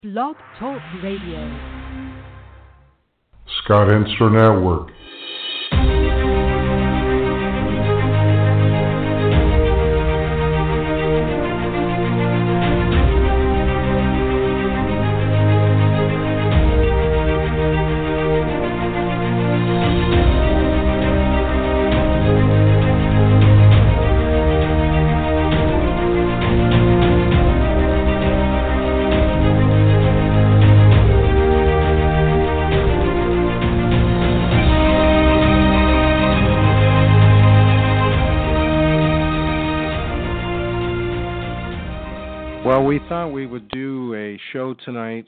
Blog Talk Radio. Scott Inster Network. Well, we thought we would do a show tonight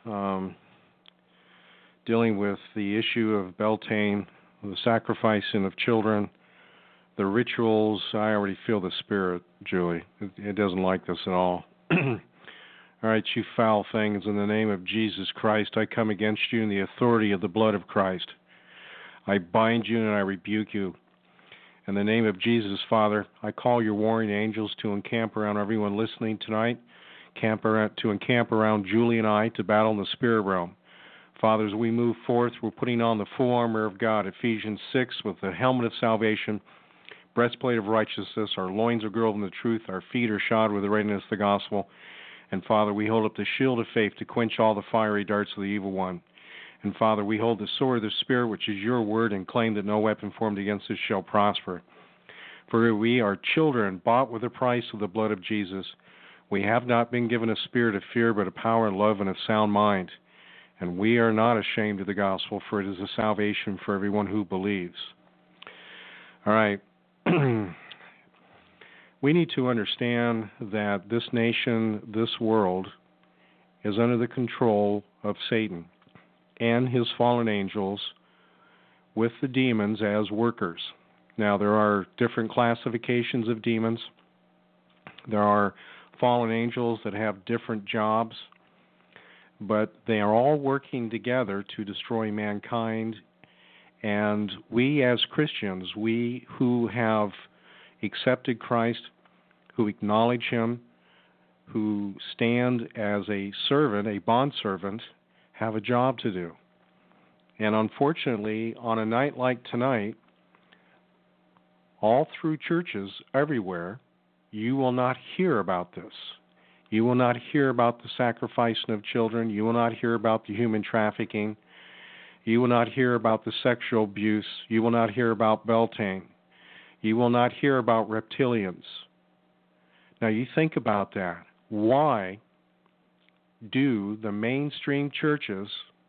dealing with the issue of Beltane, the sacrificing of children, the rituals. I already feel the spirit, Julie. It doesn't like this at all. All right, you foul things, in the name of Jesus Christ, I come against you in the authority of the blood of Christ. I bind you and I rebuke you. In the name of Jesus, Father, I call your warring angels to encamp around everyone listening tonight, to encamp around Julie and I to battle in the spirit realm. Father, as we move forth, we're putting on the full armor of God, Ephesians 6, with the helmet of salvation, breastplate of righteousness, our loins are girded in the truth, our feet are shod with the readiness of the gospel. And Father, we hold up the shield of faith to quench all the fiery darts of the evil one. And Father, we hold the sword of the Spirit, which is your word, and claim that no weapon formed against us shall prosper. For we are children, bought with the price of the blood of Jesus. We have not been given a spirit of fear, but a power and love and a sound mind. And we are not ashamed of the gospel, for it is a salvation for everyone who believes. All right. We need to understand that this nation, this world, is under the control of Satan and his fallen angels, with the demons as workers. Now, there are different classifications of demons. There are fallen angels that have different jobs, but they are all working together to destroy mankind. And we as Christians, we who have accepted Christ, who acknowledge him, who stand as a servant, a bondservant, have a job to do. And unfortunately, on a night like tonight, all through churches everywhere, you will not hear about this. You will not hear about the sacrificing of children. You will not hear about the human trafficking. You will not hear about the sexual abuse. You will not hear about Beltane. You will not hear about reptilians. Now, you think about that. Why do the mainstream churches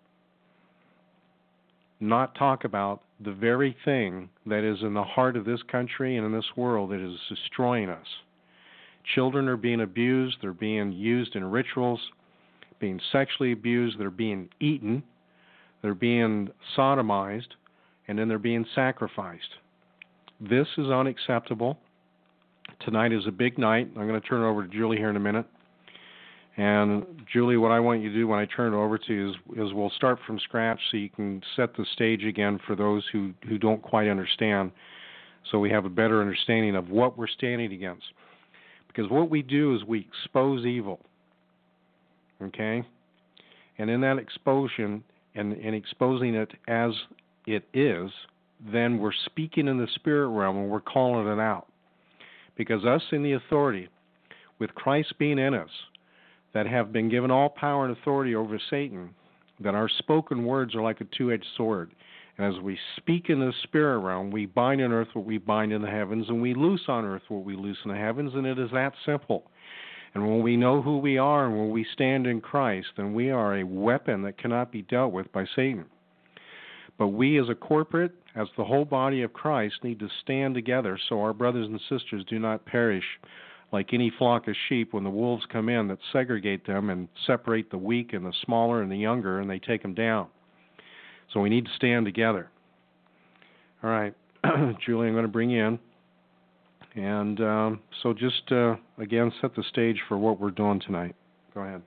not talk about the very thing that is in the heart of this country and in this world that is destroying us? Children are being abused. They're being used in rituals, being sexually abused. They're being eaten. They're being sodomized, and then they're being sacrificed. This is unacceptable. Tonight is a big night. I'm going to turn it over to Julie here in a minute. And Julie, what I want you to do when I turn it over to you is we'll start from scratch so you can set the stage again for those who don't quite understand, so we have a better understanding of what we're standing against. Because what we do is we expose evil, okay? And in that exposure and exposing it as it is, then we're speaking in the spirit realm and we're calling it out. Because us in the authority, with Christ being in us, that have been given all power and authority over Satan, that our spoken words are like a two-edged sword. And as we speak in the spirit realm, we bind on earth what we bind in the heavens, and we loose on earth what we loose in the heavens, and it is that simple. And when we know who we are and when we stand in Christ, then we are a weapon that cannot be dealt with by Satan. But we as a corporate, as the whole body of Christ, need to stand together so our brothers and sisters do not perish like any flock of sheep when the wolves come in that segregate them and separate the weak and the smaller and the younger, and they take them down. So we need to stand together. All right, Julie, I'm going to bring you in. And so just, again, set the stage for what we're doing tonight. Go ahead.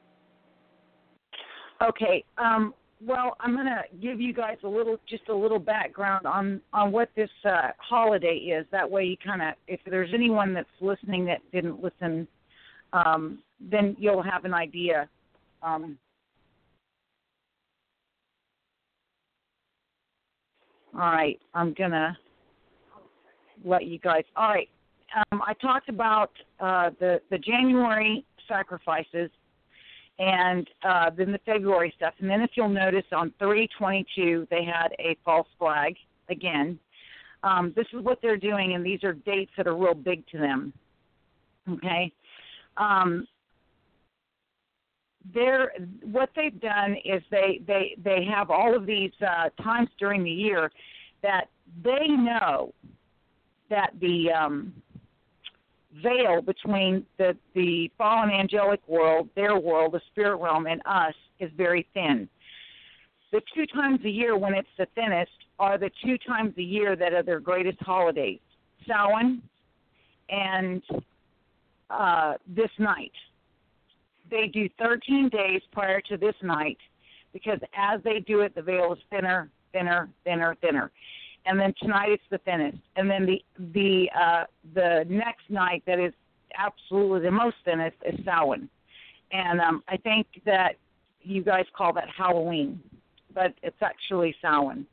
Okay. Well, I'm going to give you guys just a little background on what this holiday is. That way you kind of, if there's anyone that's listening that didn't listen, then you'll have an idea All right, I'm going to let you guys. All right, I talked about the January sacrifices and then the February stuff. And then if you'll notice on 3/22, they had a false flag again. This is what they're doing, and these are dates that are real big to them. Okay? What they've done is they have all of these times during the year that they know that the veil between the fallen angelic world, their world, the spirit realm, and us is very thin. The 2 times a year when it's the thinnest are the 2 times a year that are their greatest holidays, Samhain and this night. They do 13 days prior to this night because as they do it, the veil is thinner, thinner, thinner, thinner. And then tonight it's the thinnest. And then the next night that is absolutely the most thinnest is Samhain. And I think that you guys call that Halloween, but it's actually Samhain.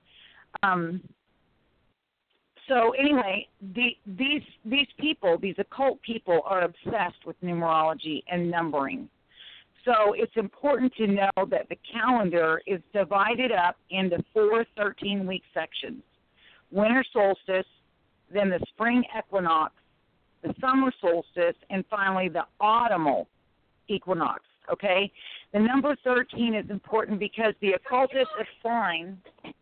So anyway, these people, these occult people, are obsessed with numerology and numbering. So it's important to know that the calendar is divided up into 4 13-week sections. Winter solstice, then the spring equinox, the summer solstice, and finally the autumnal equinox, okay? The number 13 is important because the occultists assign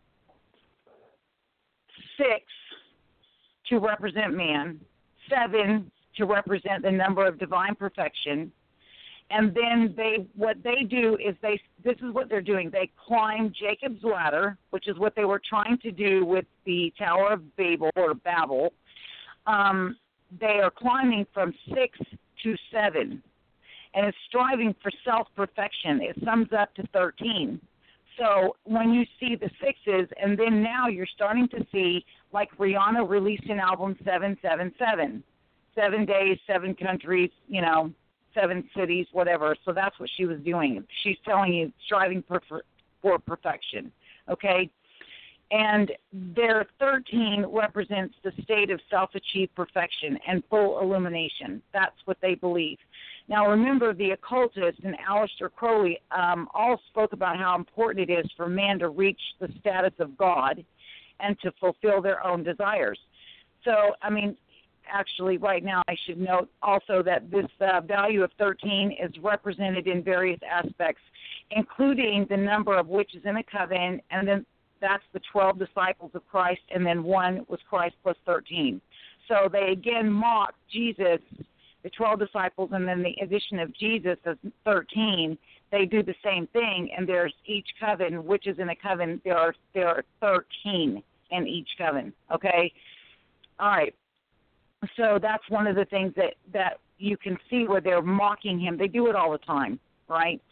6 to represent man, 7 to represent the number of divine perfection, and then what they do is this is what they're doing. They climb Jacob's ladder, which is what they were trying to do with the Tower of Babel or Babel. They are climbing from 6 to 7, and it's striving for self-perfection. It sums up to 13. So when you see the 6s, and then now you're starting to see, like Rihanna released an album 777, 7 days, 7 countries, 7 cities, whatever. So that's what she was doing. She's telling you, striving for perfection, okay? And their 13 represents the state of self-achieved perfection and full illumination. That's what they believe. Now, remember, the occultist and Aleister Crowley all spoke about how important it is for man to reach the status of God and to fulfill their own desires. So, actually, right now, I should note also that this value of 13 is represented in various aspects, including the number of witches in a coven, and then that's the 12 disciples of Christ, and then 1 was Christ plus 13. So they again mock Jesus, the 12 disciples, and then the addition of Jesus as 13. They do the same thing, and there's each coven, witches in a coven, there are 13 in each coven, okay? All right. So that's one of the things that you can see where they're mocking him. They do it all the time, right?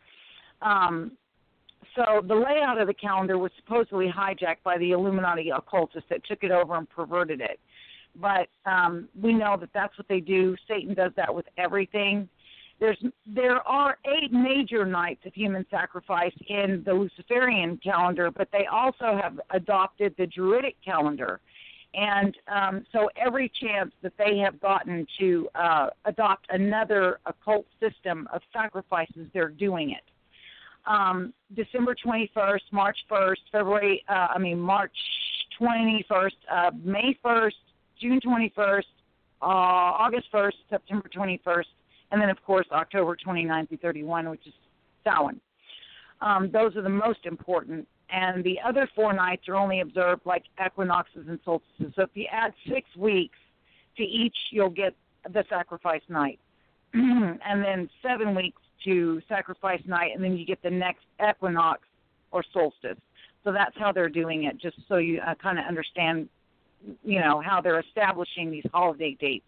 So the layout of the calendar was supposedly hijacked by the Illuminati occultists that took it over and perverted it. But we know that that's what they do. Satan does that with everything. There are 8 major nights of human sacrifice in the Luciferian calendar, but they also have adopted the Druidic calendar. And so every chance that they have gotten to adopt another occult system of sacrifices, they're doing it. December 21st, March 1st, March 21st, May 1st, June 21st, August 1st, September 21st, and then, of course, October 29th through 31, which is Samhain. Those are the most important. And the other 4 nights are only observed like equinoxes and solstices. So if you add 6 weeks to each, you'll get the sacrifice night. And then 7 weeks to sacrifice night, and then you get the next equinox or solstice. So that's how they're doing it, just so you kind of understand, how they're establishing these holiday dates.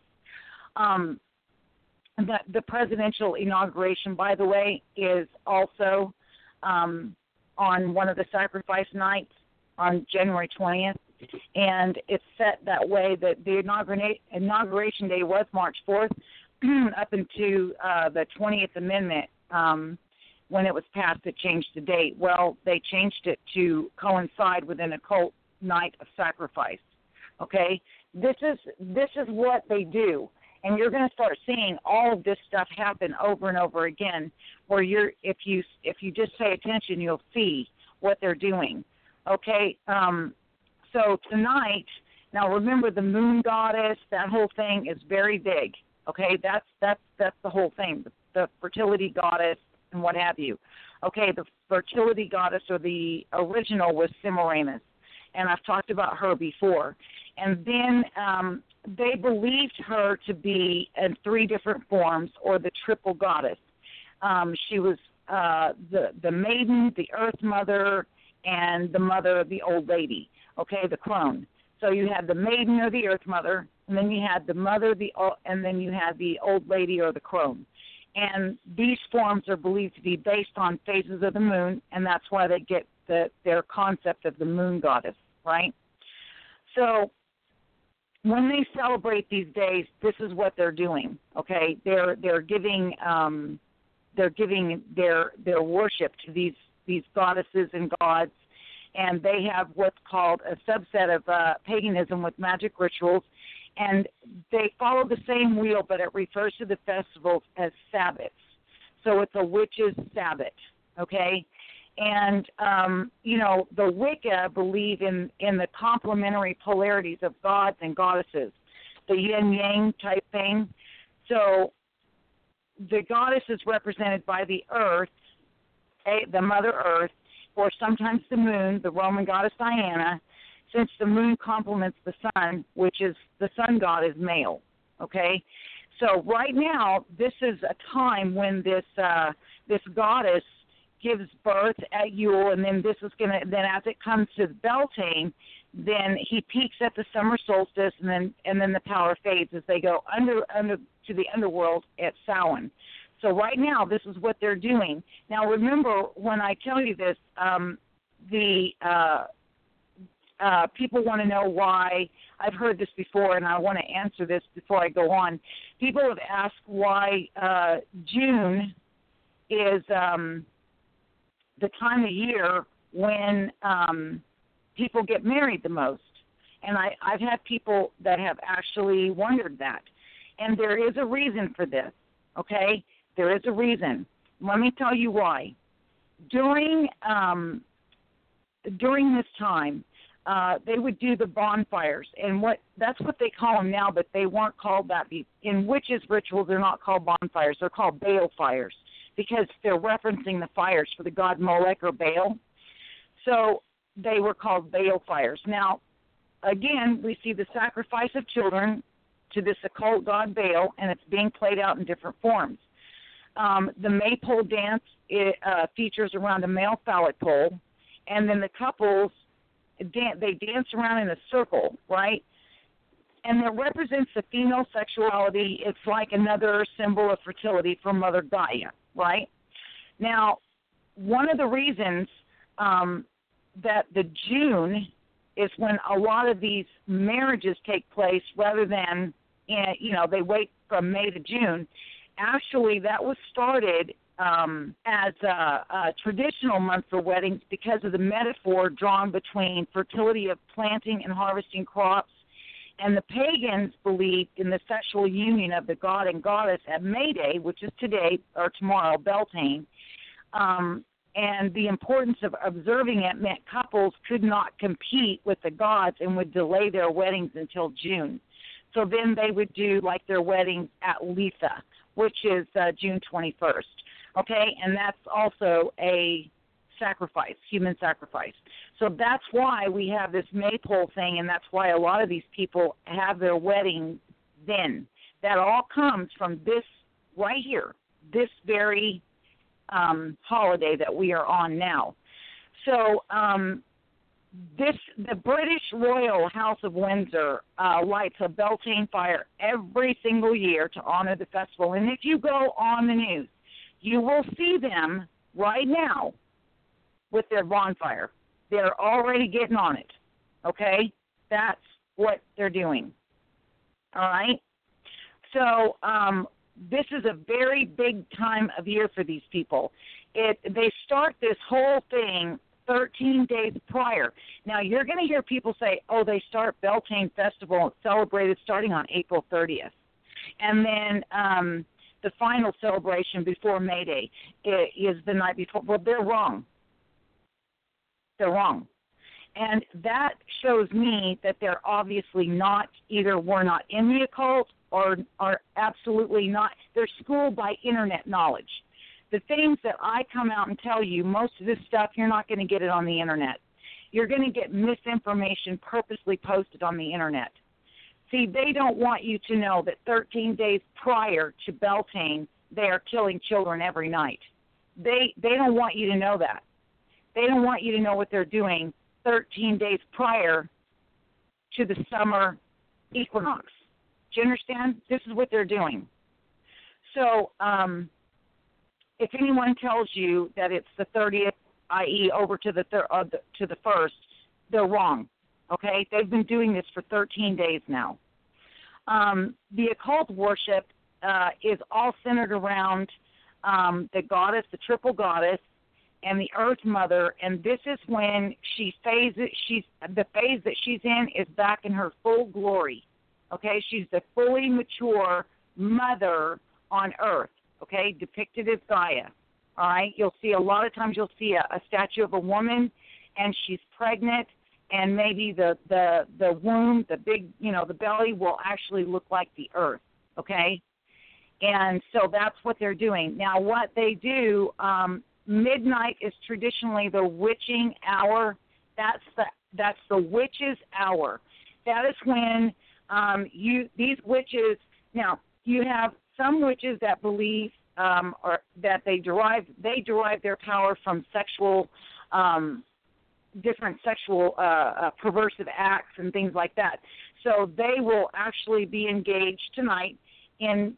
The presidential inauguration, by the way, is also on one of the sacrifice nights on January 20th, and it's set that way that the inauguration day was March 4th up into the 20th Amendment when it was passed. It changed the date. Well, they changed it to coincide with an occult night of sacrifice. Okay, this is what they do, and you're going to start seeing all of this stuff happen over and over again. Where if you just pay attention, you'll see what they're doing. Okay, so tonight, now remember the moon goddess. That whole thing is very big. Okay, that's the whole thing. The fertility goddess and what have you. Okay, the fertility goddess, or the original, was Semiramis, and I've talked about her before. And then they believed her to be in 3 different forms, or the triple goddess. She was the maiden, the earth mother, and the mother of the old lady. Okay, the crone. So you had the maiden, or the earth mother, and then you had the mother, and then you had the old lady, or the crone. And these forms are believed to be based on phases of the moon, and that's why they get their concept of the moon goddess, right? So when they celebrate these days, this is what they're doing. Okay, they're giving their worship to these goddesses and gods, and they have what's called a subset of paganism with magic rituals, and they follow the same wheel, but it refers to the festivals as Sabbats. So it's a witch's Sabbath, okay? And, the Wicca believe in the complementary polarities of gods and goddesses, the yin-yang type thing. So the goddess is represented by the earth, the Mother Earth, or sometimes the moon, the Roman goddess Diana, since the moon complements the sun, which is the sun god is male, okay? So right now, this is a time when this goddess gives birth at Yule, and then then as it comes to Beltane, then he peaks at the summer solstice, and then the power fades as they go under to the underworld at Samhain. So right now, this is what they're doing. Now remember, when I tell you this, people want to know why. I've heard this before, and I want to answer this before I go on. People have asked why June is the time of year when people get married the most. And I've had people that have actually wondered that. And there is a reason for this, okay? There is a reason. Let me tell you why. During this time, they would do the bonfires, and that's what they call them now, but they weren't called that. In witches' rituals, they're not called bonfires. They're called Baal fires because they're referencing the fires for the god Molech or Baal. So they were called Baal fires. Now, again, we see the sacrifice of children to this occult god Baal, and it's being played out in different forms. The maypole dance features around a male phallic pole, and then the couples, they dance around in a circle, right? And that represents the female sexuality. It's like another symbol of fertility for Mother Gaia, right? Now, one of the reasons that the June is when a lot of these marriages take place rather than, they wait from May to June. Actually, that was started as a traditional month for weddings because of the metaphor drawn between fertility of planting and harvesting crops. And the pagans believed in the sexual union of the god and goddess at May Day, which is today or tomorrow, Beltane. And the importance of observing it meant couples could not compete with the gods and would delay their weddings until June. So then they would do like their weddings at Litha, which is June 21st. Okay, and that's also a sacrifice, human sacrifice. So that's why we have this maypole thing, and that's why a lot of these people have their wedding then. That all comes from this right here, this very holiday that we are on now. So the British Royal House of Windsor lights a Beltane fire every single year to honor the festival. And if you go on the news, you will see them right now with their bonfire. They're already getting on it, okay? That's what they're doing, all right? So this is a very big time of year for these people. They start this whole thing 13 days prior. Now, you're going to hear people say, oh, they start Beltane Festival celebrated starting on April 30th. And then the final celebration before May Day is the night before. Well, they're wrong. They're wrong. And that shows me that they're obviously not, either were not in the occult or are absolutely not. They're schooled by internet knowledge. The things that I come out and tell you, most of this stuff, you're not going to get it on the internet. You're going to get misinformation purposely posted on the internet. See, they don't want you to know that 13 days prior to Beltane, they are killing children every night. They don't want you to know that. They don't want you to know what they're doing 13 days prior to the summer equinox. Do you understand? This is what they're doing. So if anyone tells you that it's the 30th, i.e. over to the 1st, they're wrong. Okay? They've been doing this for 13 days now. The occult worship is all centered around the goddess, the triple goddess, and the Earth Mother, and this is when the phase that she's in is back in her full glory. Okay? She's the fully mature mother on Earth, okay, depicted as Gaia. All right? You'll see a lot of times you'll see a statue of a woman, and she's pregnant, and maybe the womb, the big, the belly will actually look like the earth, okay? And so that's what they're doing. Now, what they do, midnight is traditionally the witching hour. That's the witch's hour. That is when these witches. Now, you have some witches that believe or that they derive their power from sexual. Different sexual perversive acts and things like that. So they will actually be engaged tonight in,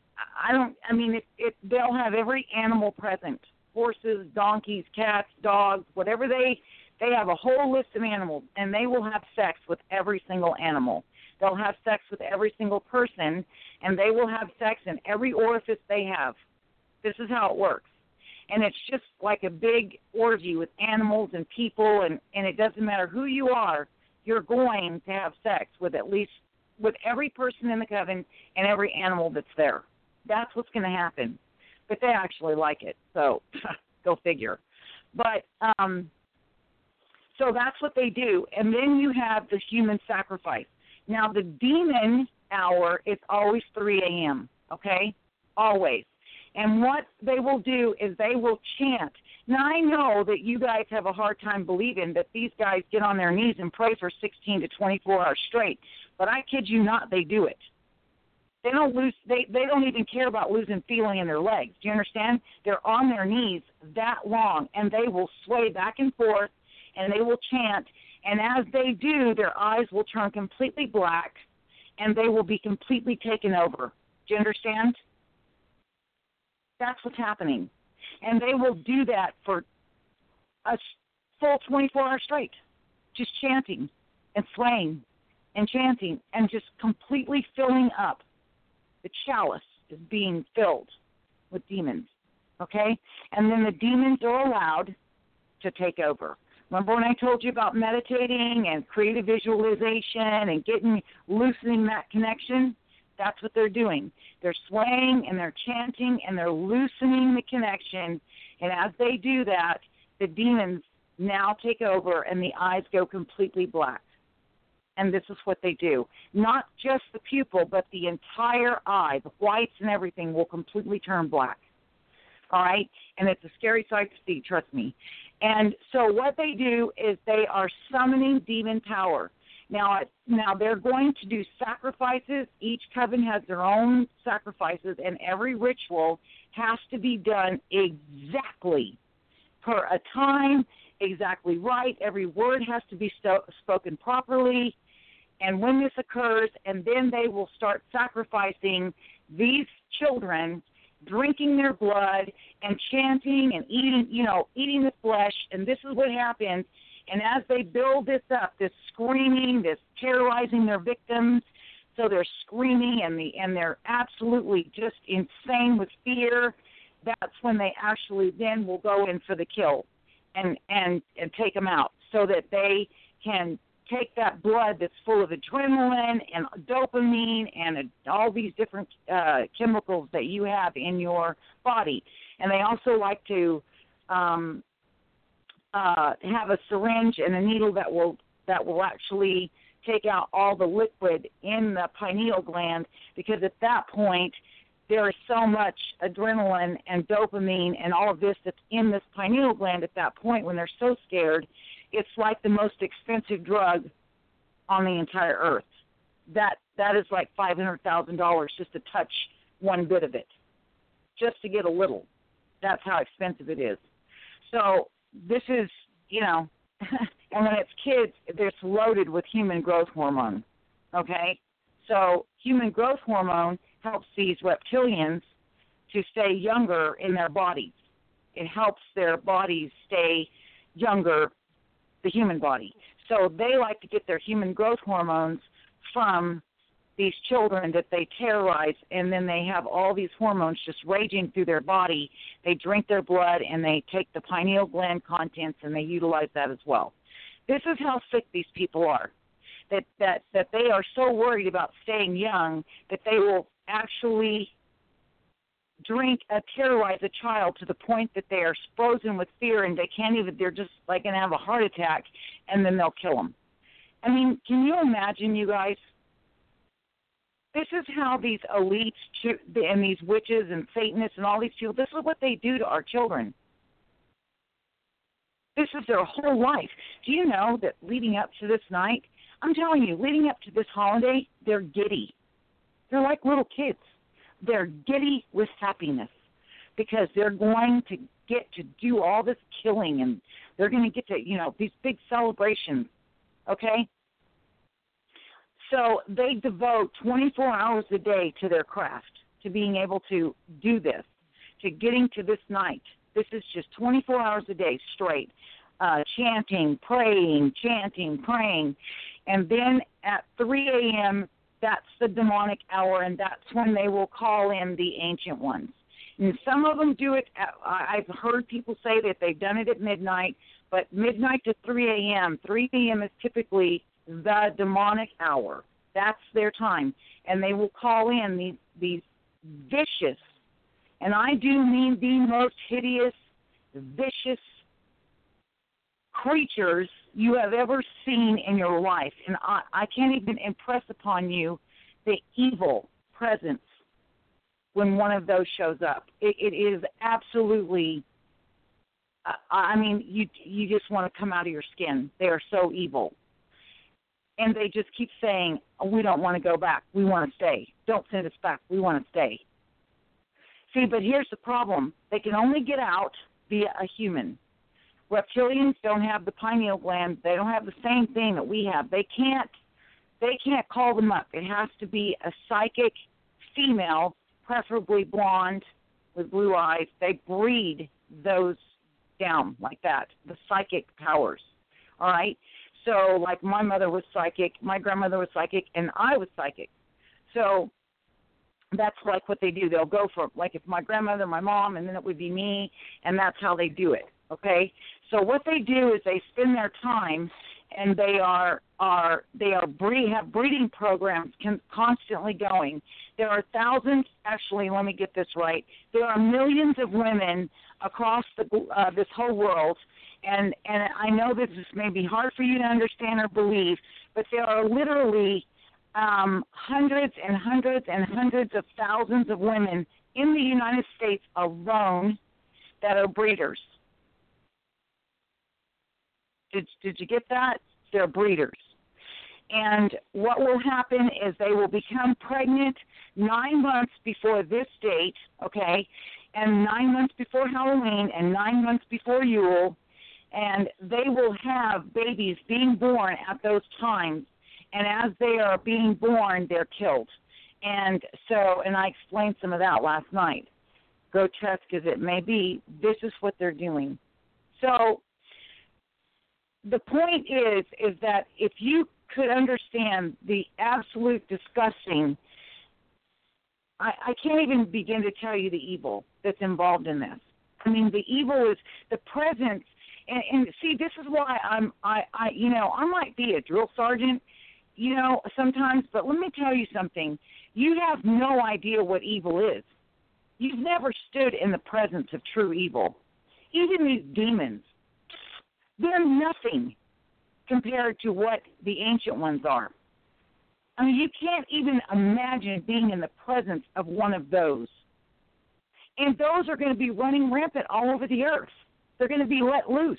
they'll have every animal present, horses, donkeys, cats, dogs, whatever they have a whole list of animals, and they will have sex with every single animal. They'll have sex with every single person, and they will have sex in every orifice they have. This is how it works. And it's just like a big orgy with animals and people, and it doesn't matter who you are, you're going to have sex with every person in the coven and every animal that's there. That's what's going to happen. But they actually like it, so go figure. But so that's what they do. And then you have the human sacrifice. Now, the demon hour is always 3 a.m., okay? Always. And what they will do is they will chant. Now, I know that you guys have a hard time believing that these guys get on their knees and pray for 16 to 24 hours straight, but I kid you not, they do it. They don't even care about losing feeling in their legs. Do you understand? They're on their knees that long, and they will sway back and forth, and they will chant. And as they do, their eyes will turn completely black, and they will be completely taken over. Do you understand? That's what's happening. And they will do that for a full 24 hours straight, just chanting and swaying and chanting and just completely filling up. The chalice is being filled with demons, okay? And then the demons are allowed to take over. Remember when I told you about meditating and creative visualization and loosening that connection? That's what they're doing. They're swaying and they're chanting and they're loosening the connection. And as they do that, the demons now take over and the eyes go completely black. And this is what they do. Not just the pupil, but the entire eye, the whites and everything will completely turn black. All right? And it's a scary sight to see, trust me. And so what they do is they are summoning demon power. Now they're going to do sacrifices. Each coven has their own sacrifices, and every ritual has to be done exactly per a time, exactly right. Every word has to be spoken properly. And when this occurs, and then they will start sacrificing these children, drinking their blood and chanting and eating the flesh. And this is what happens. And as they build this up, this screaming, this terrorizing their victims, so they're screaming and they're absolutely just insane with fear, that's when they actually then will go in for the kill. and take them out so that they can take that blood that's full of adrenaline and dopamine and all these different chemicals that you have in your body. And they also like to have a syringe and a needle that will actually take out all the liquid in the pineal gland, because at that point there is so much adrenaline and dopamine and all of this that's in this pineal gland at that point when they're so scared. It's like the most expensive drug on the entire earth. That is like $500,000 just to touch one bit of it, just to get a little. That's how expensive it is. So this is, and when it's kids, it's loaded with human growth hormone, okay? So human growth hormone helps these reptilians to stay younger in their bodies. It helps their bodies stay younger, the human body. So they like to get their human growth hormones from these children that they terrorize, and then they have all these hormones just raging through their body. They drink their blood, and they take the pineal gland contents, and they utilize that as well. This is how sick these people are, that they are so worried about staying young that they will actually terrorize a child to the point that they are frozen with fear and they're just like going to have a heart attack, and then they'll kill them. I mean, can you imagine, you guys? This is how these elites and these witches and Satanists and all these people, this is what they do to our children. This is their whole life. Do you know that leading up to this night, I'm telling you, leading up to this holiday, they're giddy. They're like little kids. They're giddy with happiness because they're going to get to do all this killing, and they're going to get to, these big celebrations, okay? So they devote 24 hours a day to their craft, to being able to do this, to getting to this night. This is just 24 hours a day straight, chanting, praying. And then at 3 a.m., that's the demonic hour, and that's when they will call in the ancient ones. And some of them do it, I've heard people say that they've done it at midnight, but midnight to 3 a.m. 3 p.m. is typically the demonic hour. That's their time. And they will call in these vicious, and I do mean the most hideous, vicious creatures you have ever seen in your life. And I can't even impress upon you the evil presence when one of those shows up. It is absolutely, you just want to come out of your skin. They are so evil. And they just keep saying, we don't want to go back. We want to stay. Don't send us back. We want to stay. See, but here's the problem. They can only get out via a human. Reptilians don't have the pineal gland. They don't have the same thing that we have. They can't call them up. It has to be a psychic female, preferably blonde with blue eyes. They breed those down like that, the psychic powers. All right? So, like, my mother was psychic, my grandmother was psychic, and I was psychic. So that's like what they do. They'll go for, like, if my grandmother, my mom, and then it would be me, and that's how they do it, okay? So what they do is they spend their time, and they have breeding programs constantly going. There are thousands, actually, let me get this right, there are millions of women across this whole world. And I know this may be hard for you to understand or believe, but there are literally hundreds and hundreds and hundreds of thousands of women in the United States alone that are breeders. Did you get that? They're breeders. And what will happen is they will become pregnant 9 months before this date, okay, and 9 months before Halloween and 9 months before Yule. And they will have babies being born at those times, and as they are being born, they're killed. And I explained some of that last night. Grotesque as it may be, this is what they're doing. So the point is that if you could understand the absolute disgusting, I can't even begin to tell you the evil that's involved in this. I mean, the evil is the presence And see, this is why I might be a drill sergeant, sometimes, but let me tell you something. You have no idea what evil is. You've never stood in the presence of true evil. Even these demons, they're nothing compared to what the ancient ones are. I mean, you can't even imagine being in the presence of one of those. And those are going to be running rampant all over the earth. They're going to be let loose.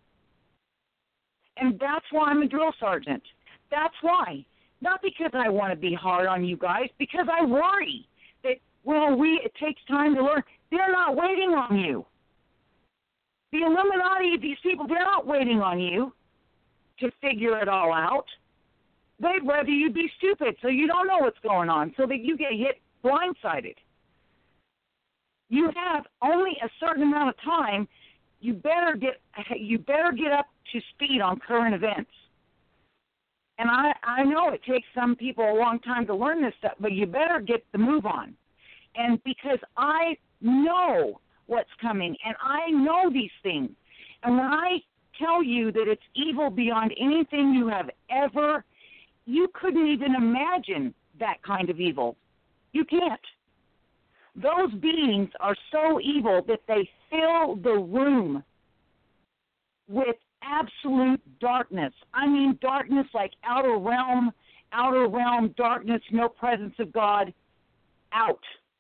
And that's why I'm a drill sergeant. That's why. Not because I want to be hard on you guys, because I worry that, it takes time to learn. They're not waiting on you. The Illuminati, these people, they're not waiting on you to figure it all out. They'd rather you be stupid so you don't know what's going on, so that you get hit blindsided. You have only a certain amount of time. You better get up to speed on current events. And I know it takes some people a long time to learn this stuff, but you better get the move on. And because I know what's coming, and I know these things. And when I tell you that it's evil beyond anything you have ever, you couldn't even imagine that kind of evil. You can't. Those beings are so evil that they fill the room with absolute darkness. I mean darkness like outer realm darkness, no presence of God, out.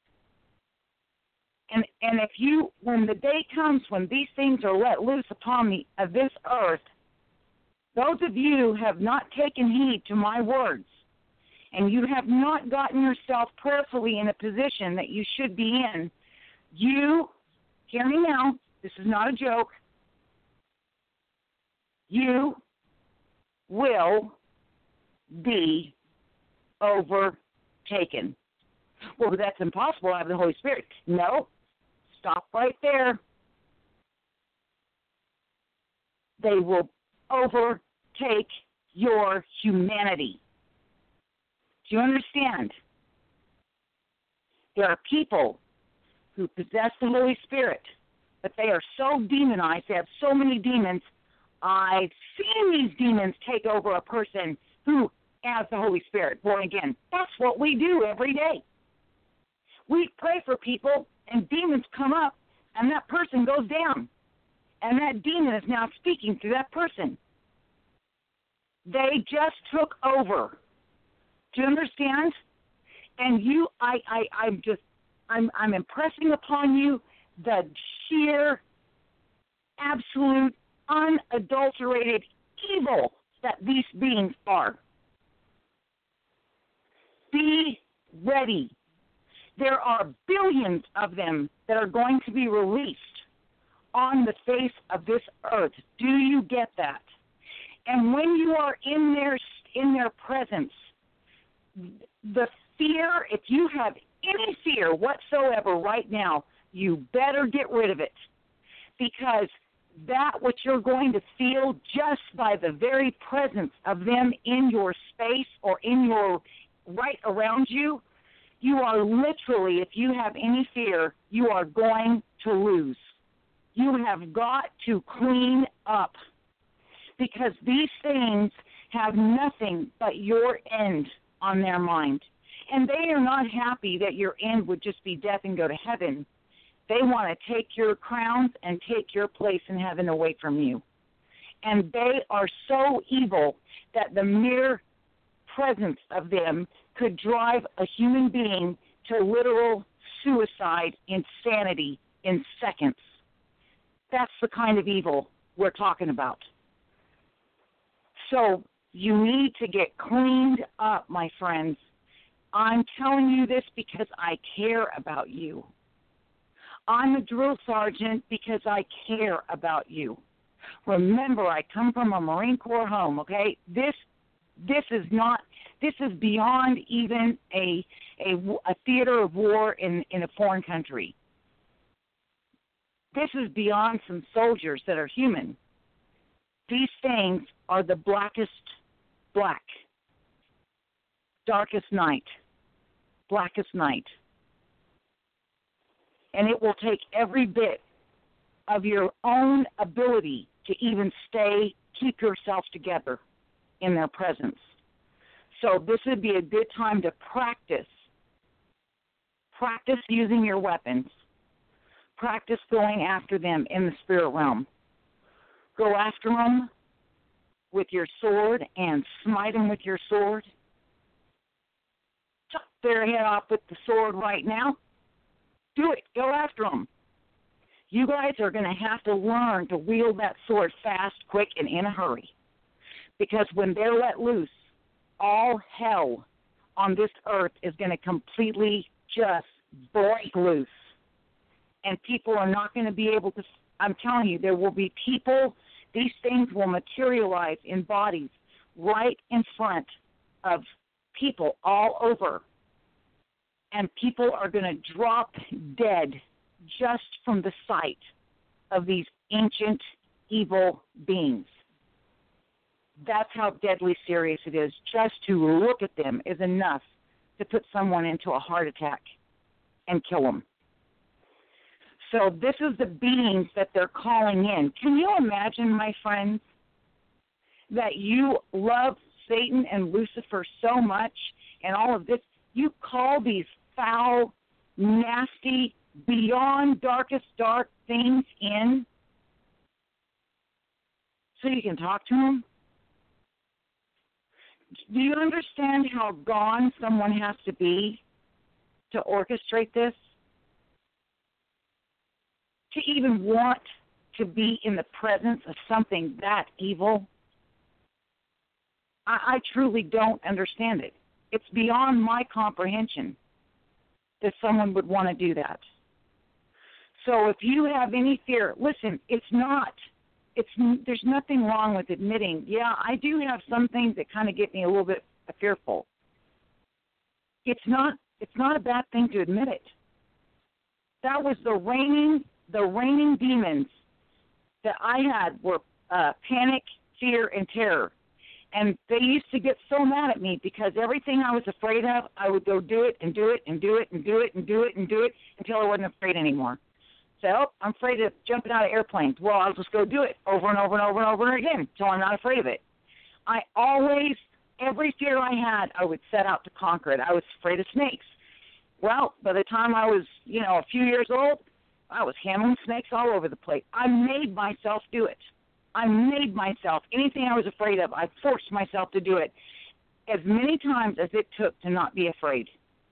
And when the day comes when these things are let loose upon this earth, those of you have not taken heed to my words, and you have not gotten yourself prayerfully in a position that you should be in, you, hear me now, this is not a joke, you will be overtaken. Well, that's impossible. I have the Holy Spirit. No, stop right there. They will overtake your humanity. Do you understand? There are people who possess the Holy Spirit, but they are so demonized. They have so many demons. I've seen these demons take over a person who has the Holy Spirit, born again. That's what we do every day. We pray for people, and demons come up, and that person goes down. And that demon is now speaking to that person. They just took over. Do you understand? And I'm impressing upon you the sheer, absolute, unadulterated evil that these beings are. Be ready. There are billions of them that are going to be released on the face of this earth. Do you get that? And when you are in their presence, the fear, if you have any fear whatsoever right now, you better get rid of it. Because that which you're going to feel just by the very presence of them in your space or in your right around you, you are literally, if you have any fear, you are going to lose. You have got to clean up, because these things have nothing but your end on their mind. And they are not happy that your end would just be death and go to heaven. They want to take your crowns and take your place in heaven away from you. And they are so evil that the mere presence of them could drive a human being to literal suicide, insanity in seconds. That's the kind of evil we're talking about. So you need to get cleaned up, my friends. I'm telling you this because I care about you. I'm a drill sergeant because I care about you. Remember, I come from a Marine Corps home, okay? This is beyond even a theater of war in a foreign country. This is beyond some soldiers that are human. These things are the blackest black, darkest night, blackest night. And it will take every bit of your own ability to even keep yourself together in their presence. So this would be a good time to practice. Practice using your weapons. Practice going after them in the spirit realm. Go after them with your sword and smite them with your sword. Chop their head off with the sword right now. Do it. Go after them. You guys are going to have to learn to wield that sword fast, quick, and in a hurry. Because when they're let loose, all hell on this earth is going to completely just break loose. And people are not going to be able to, I'm telling you, there will be people, these things will materialize in bodies right in front of people all over. And people are going to drop dead just from the sight of these ancient evil beings. That's how deadly serious it is. Just to look at them is enough to put someone into a heart attack and kill them. So this is the beings that they're calling in. Can you imagine, my friends, that you love Satan and Lucifer so much and all of this? You call these foul, nasty, beyond darkest dark things in so you can talk to them? Do you understand how gone someone has to be to orchestrate this? To even want to be in the presence of something that evil? I truly don't understand it. It's beyond my comprehension that someone would want to do that. So if you have any fear, listen, there's nothing wrong with admitting, yeah, I do have some things that kind of get me a little bit fearful. It's not a bad thing to admit it. That was the reigning demons that I had were panic, fear, and terror. And they used to get so mad at me because everything I was afraid of, I would go do it and do it and do it and do it and do it and do it until I wasn't afraid anymore. So, I'm afraid of jumping out of airplanes. Well, I'll just go do it over and over and over and over again until I'm not afraid of it. Every fear I had, I would set out to conquer it. I was afraid of snakes. Well, by the time I was, a few years old, I was handling snakes all over the place. I made myself do it. Anything I was afraid of, I forced myself to do it as many times as it took to not be afraid.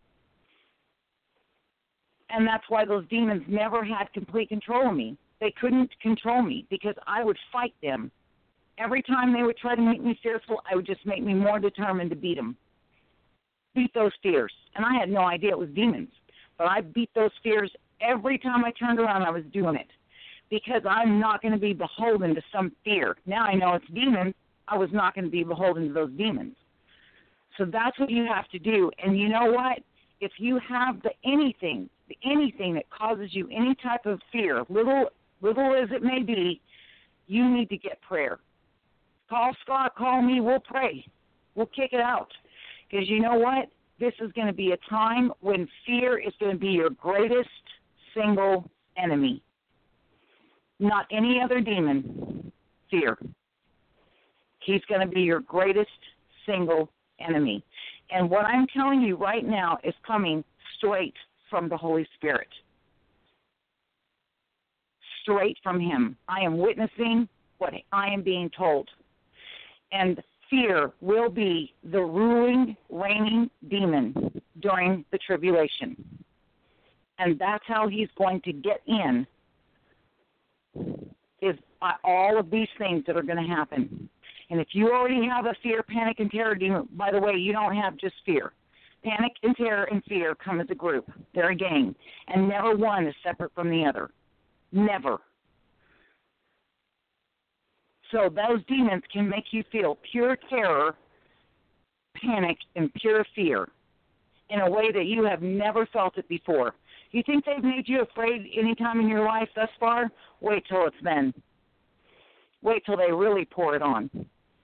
And that's why those demons never had complete control of me. They couldn't control me because I would fight them. Every time they would try to make me fearful, I would just make me more determined to beat them. Beat those fears. And I had no idea it was demons. But I beat those fears every time I turned around. I was doing it. Because I'm not going to be beholden to some fear. Now I know it's demons. I was not going to be beholden to those demons. So that's what you have to do. And you know what? If you have anything that causes you any type of fear, little as it may be, you need to get prayer. Call Scott, call me, we'll pray. We'll kick it out. Because you know what? This is going to be a time when fear is going to be your greatest single enemy. Not any other demon, fear. He's going to be your greatest single enemy. And what I'm telling you right now is coming straight from the Holy Spirit. Straight from Him. I am witnessing what I am being told. And fear will be the ruling, reigning demon during the tribulation. And that's how he's going to get in, is by all of these things that are going to happen. And if you already have a fear, panic, and terror demon, by the way, you don't have just fear. Panic and terror and fear come as a group. They're a gang. And never one is separate from the other. Never. So those demons can make you feel pure terror, panic, and pure fear in a way that you have never felt it before. You think they've made you afraid any time in your life thus far? Wait till it's then. Wait till they really pour it on.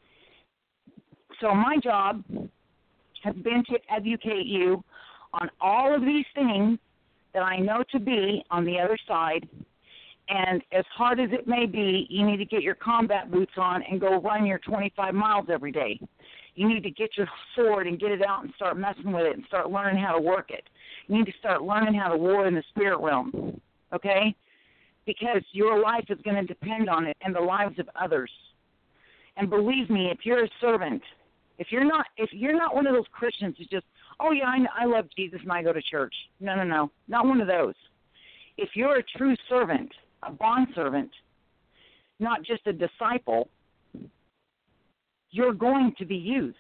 So my job has been to educate you on all of these things that I know to be on the other side And as hard as it may be, you need to get your combat boots on and go run your 25 miles every day. You need to get your sword and get it out and start messing with it and start learning how to work it. You need to start learning how to war in the spirit realm, okay? Because your life is going to depend on it and the lives of others. And believe me, if you're a servant, if you're not one of those Christians who just, oh yeah, I love Jesus and I go to church. No, not one of those. If you're a true servant, a bondservant, not just a disciple, you're going to be used.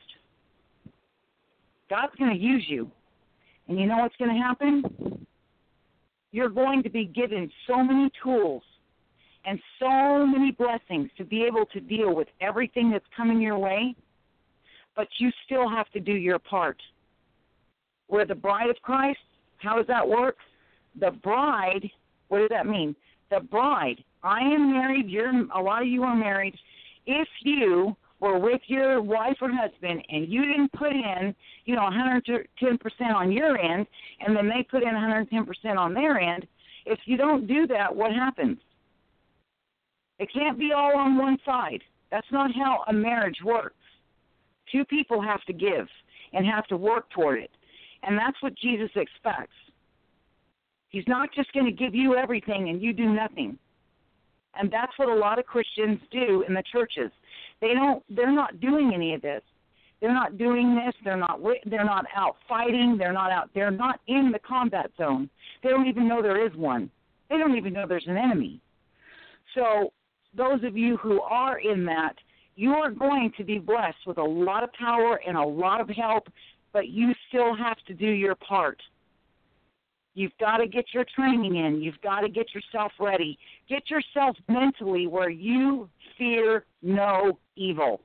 God's going to use you. And you know what's going to happen? You're going to be given so many tools and so many blessings to be able to deal with everything that's coming your way, but you still have to do your part. We're the bride of Christ. How does that work? The bride, what does that mean? The bride. I am married. A lot of you are married. If you were with your wife or husband and you didn't put in, 110% on your end, and then they put in 110% on their end, if you don't do that, what happens? It can't be all on one side. That's not how a marriage works. Two people have to give and have to work toward it. And that's what Jesus expects. He's not just going to give you everything and you do nothing. And that's what a lot of Christians do in the churches. They're not doing any of this. They're not doing this. They're not out fighting. They're not in the combat zone. They don't even know there is one. They don't even know there's an enemy. So those of you who are in that, you are going to be blessed with a lot of power and a lot of help, but you still have to do your part. You've got to get your training in. You've got to get yourself ready. Get yourself mentally where you fear no evil.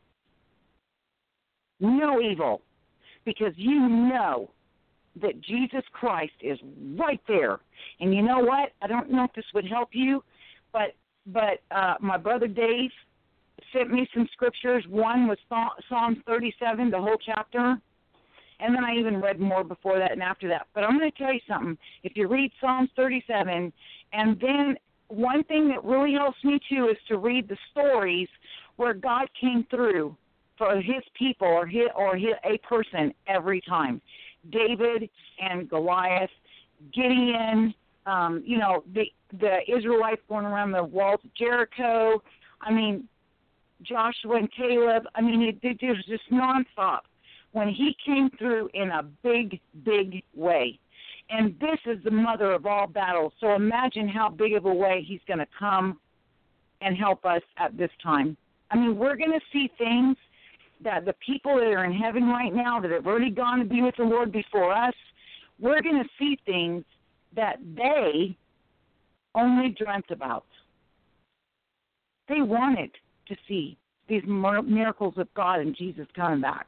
No evil. Because you know that Jesus Christ is right there. And you know what? I don't know if this would help you, but my brother Dave sent me some scriptures. One was Psalms 37, the whole chapter. And then I even read more before that and after that. But I'm going to tell you something. If you read Psalms 37, and then one thing that really helps me too is to read the stories where God came through for his people or a person every time. David and Goliath, Gideon, the Israelites going around the walls of Jericho. Joshua and Caleb. It was just nonstop when he came through in a big, big way. And this is the mother of all battles. So imagine how big of a way he's going to come and help us at this time. We're going to see things that the people that are in heaven right now that have already gone to be with the Lord before us, we're going to see things that they only dreamt about. They wanted to see these miracles of God and Jesus coming back.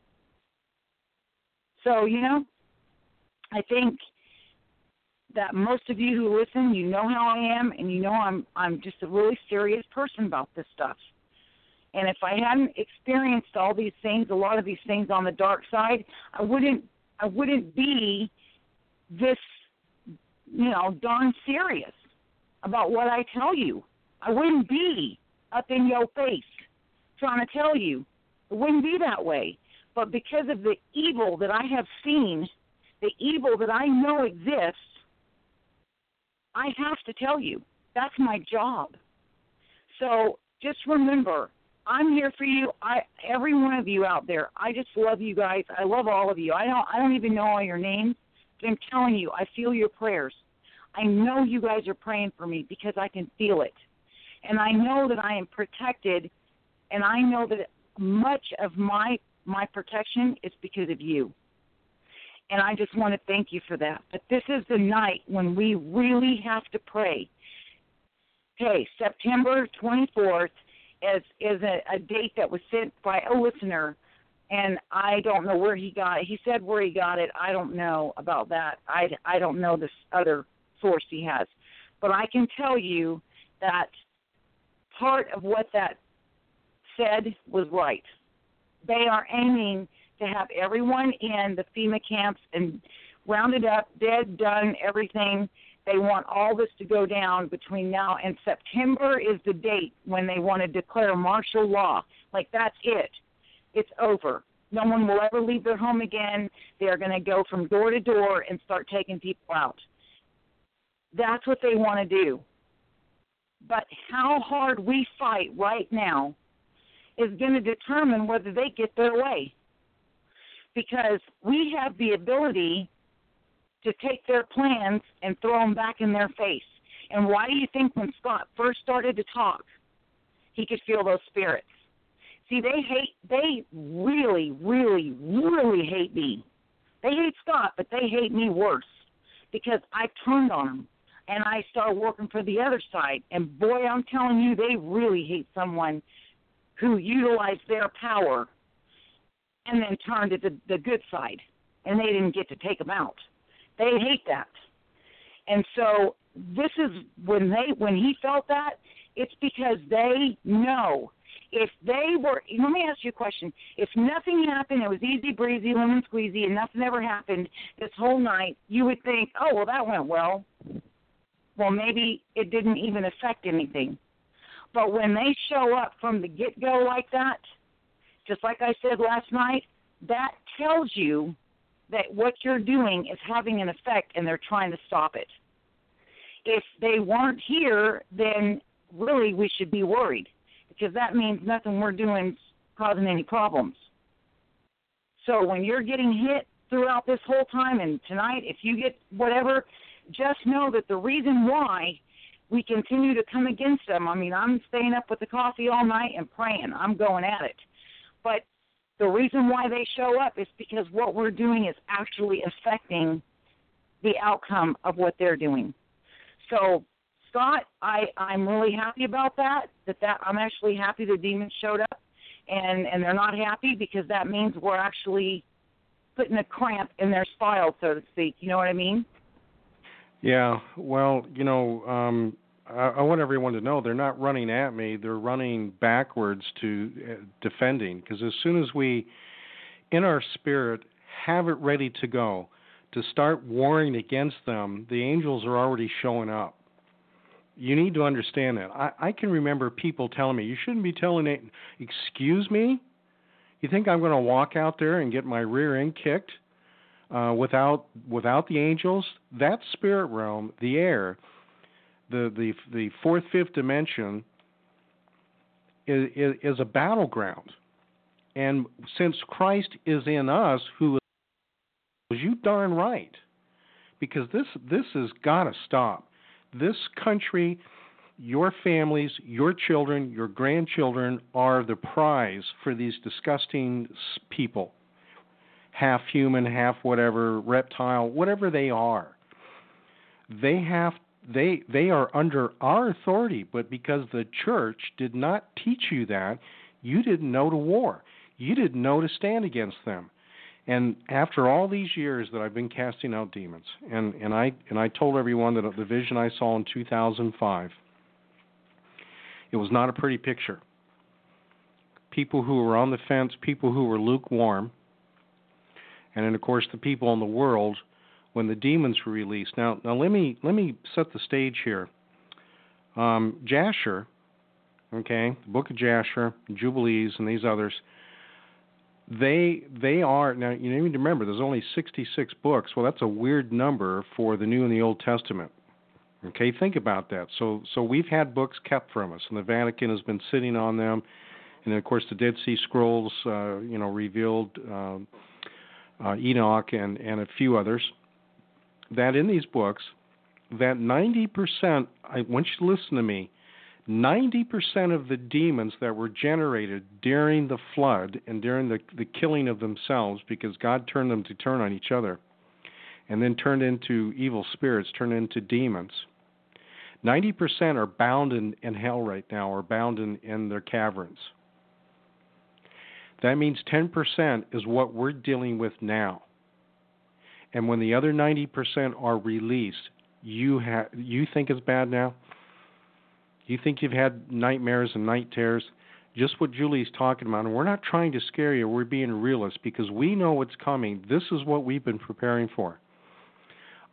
So, I think that most of you who listen, you know how I am, and you know I'm just a really serious person about this stuff. And if I hadn't experienced all these things, a lot of these things on the dark side, I wouldn't be this, darn serious about what I tell you. I wouldn't be up in your face trying to tell you. It wouldn't be that way. But because of the evil that I have seen, the evil that I know exists, I have to tell you. That's my job. So just remember, I'm here for you. Every one of you out there, I just love you guys. I love all of you. I don't even know all your names, but I'm telling you, I feel your prayers. I know you guys are praying for me because I can feel it. And I know that I am protected, and I know that much of my protection is because of you. And I just want to thank you for that. But this is the night when we really have to pray. Okay, September 24th is a date that was sent by a listener, and I don't know where he got it. He said where he got it. I don't know about that. I don't know this other source he has. But I can tell you that part of what that said was right. They are aiming to have everyone in the FEMA camps and rounded up, dead, done, everything. They want all this to go down between now and September is the date when they want to declare martial law. Like, that's it. It's over. No one will ever leave their home again. They're going to go from door to door and start taking people out. That's what they want to do. But how hard we fight right now is going to determine whether they get their way. Because we have the ability to take their plans and throw them back in their face. And why do you think when Scott first started to talk, he could feel those spirits? See, they really, really, really hate me. They hate Scott, but they hate me worse because I turned on them and I started working for the other side. And boy, I'm telling you, they really hate someone who utilized their power and then turned to the good side, and they didn't get to take them out. They hate that. And so this is when he felt that, it's because they know if they were, let me ask you a question. If nothing happened, it was easy breezy, lemon squeezy, and nothing ever happened this whole night, you would think, oh, well, that went well. Well, maybe it didn't even affect anything. But when they show up from the get-go like that, just like I said last night, that tells you that what you're doing is having an effect and they're trying to stop it. If they weren't here, then really we should be worried because that means nothing we're doing is causing any problems. So when you're getting hit throughout this whole time and tonight, if you get whatever, just know that the reason why we continue to come against them, I mean, I'm staying up with the coffee all night and praying. I'm going at it. But the reason why they show up is because what we're doing is actually affecting the outcome of what they're doing. So, Scott, I'm really happy about that I'm actually happy the demons showed up, and they're not happy because that means we're actually putting a cramp in their spine, so to speak. You know what I mean? Yeah, well, I want everyone to know they're not running at me. They're running backwards to defending. Because as soon as we, in our spirit, have it ready to go, to start warring against them, the angels are already showing up. You need to understand that. I can remember people telling me, you shouldn't be telling it. Excuse me? You think I'm going to walk out there and get my rear end kicked without the angels? That spirit realm, the air, the fourth, fifth dimension is a battleground. And since Christ is in us, who is you darn right, because this has got to stop. This country, your families, your children, your grandchildren are the prize for these disgusting people, half human, half whatever, reptile, whatever they are. They are under our authority, but because the church did not teach you that, you didn't know to war. You didn't know to stand against them. And after all these years that I've been casting out demons, and I told everyone that the vision I saw in 2005, it was not a pretty picture. People who were on the fence, people who were lukewarm, and then of course the people in the world when the demons were released. Now let me set the stage here. Jasher, okay, the Book of Jasher, Jubilees, and these others. They are, now you need to remember there's only 66 books. Well, that's a weird number for the New and the Old Testament. Okay, think about that. So we've had books kept from us, and the Vatican has been sitting on them, and then of course the Dead Sea Scrolls, revealed Enoch and a few others. That in these books, that 90%, I want you to listen to me, 90% of the demons that were generated during the flood and during the killing of themselves, because God turned them to turn on each other, and then turned into evil spirits, turned into demons, 90% are bound in hell right now, or bound in their caverns. That means 10% is what we're dealing with now. And when the other 90% are released, you think it's bad now? You think you've had nightmares and night terrors? Just what Julie's talking about. And we're not trying to scare you. We're being realists because we know what's coming. This is what we've been preparing for.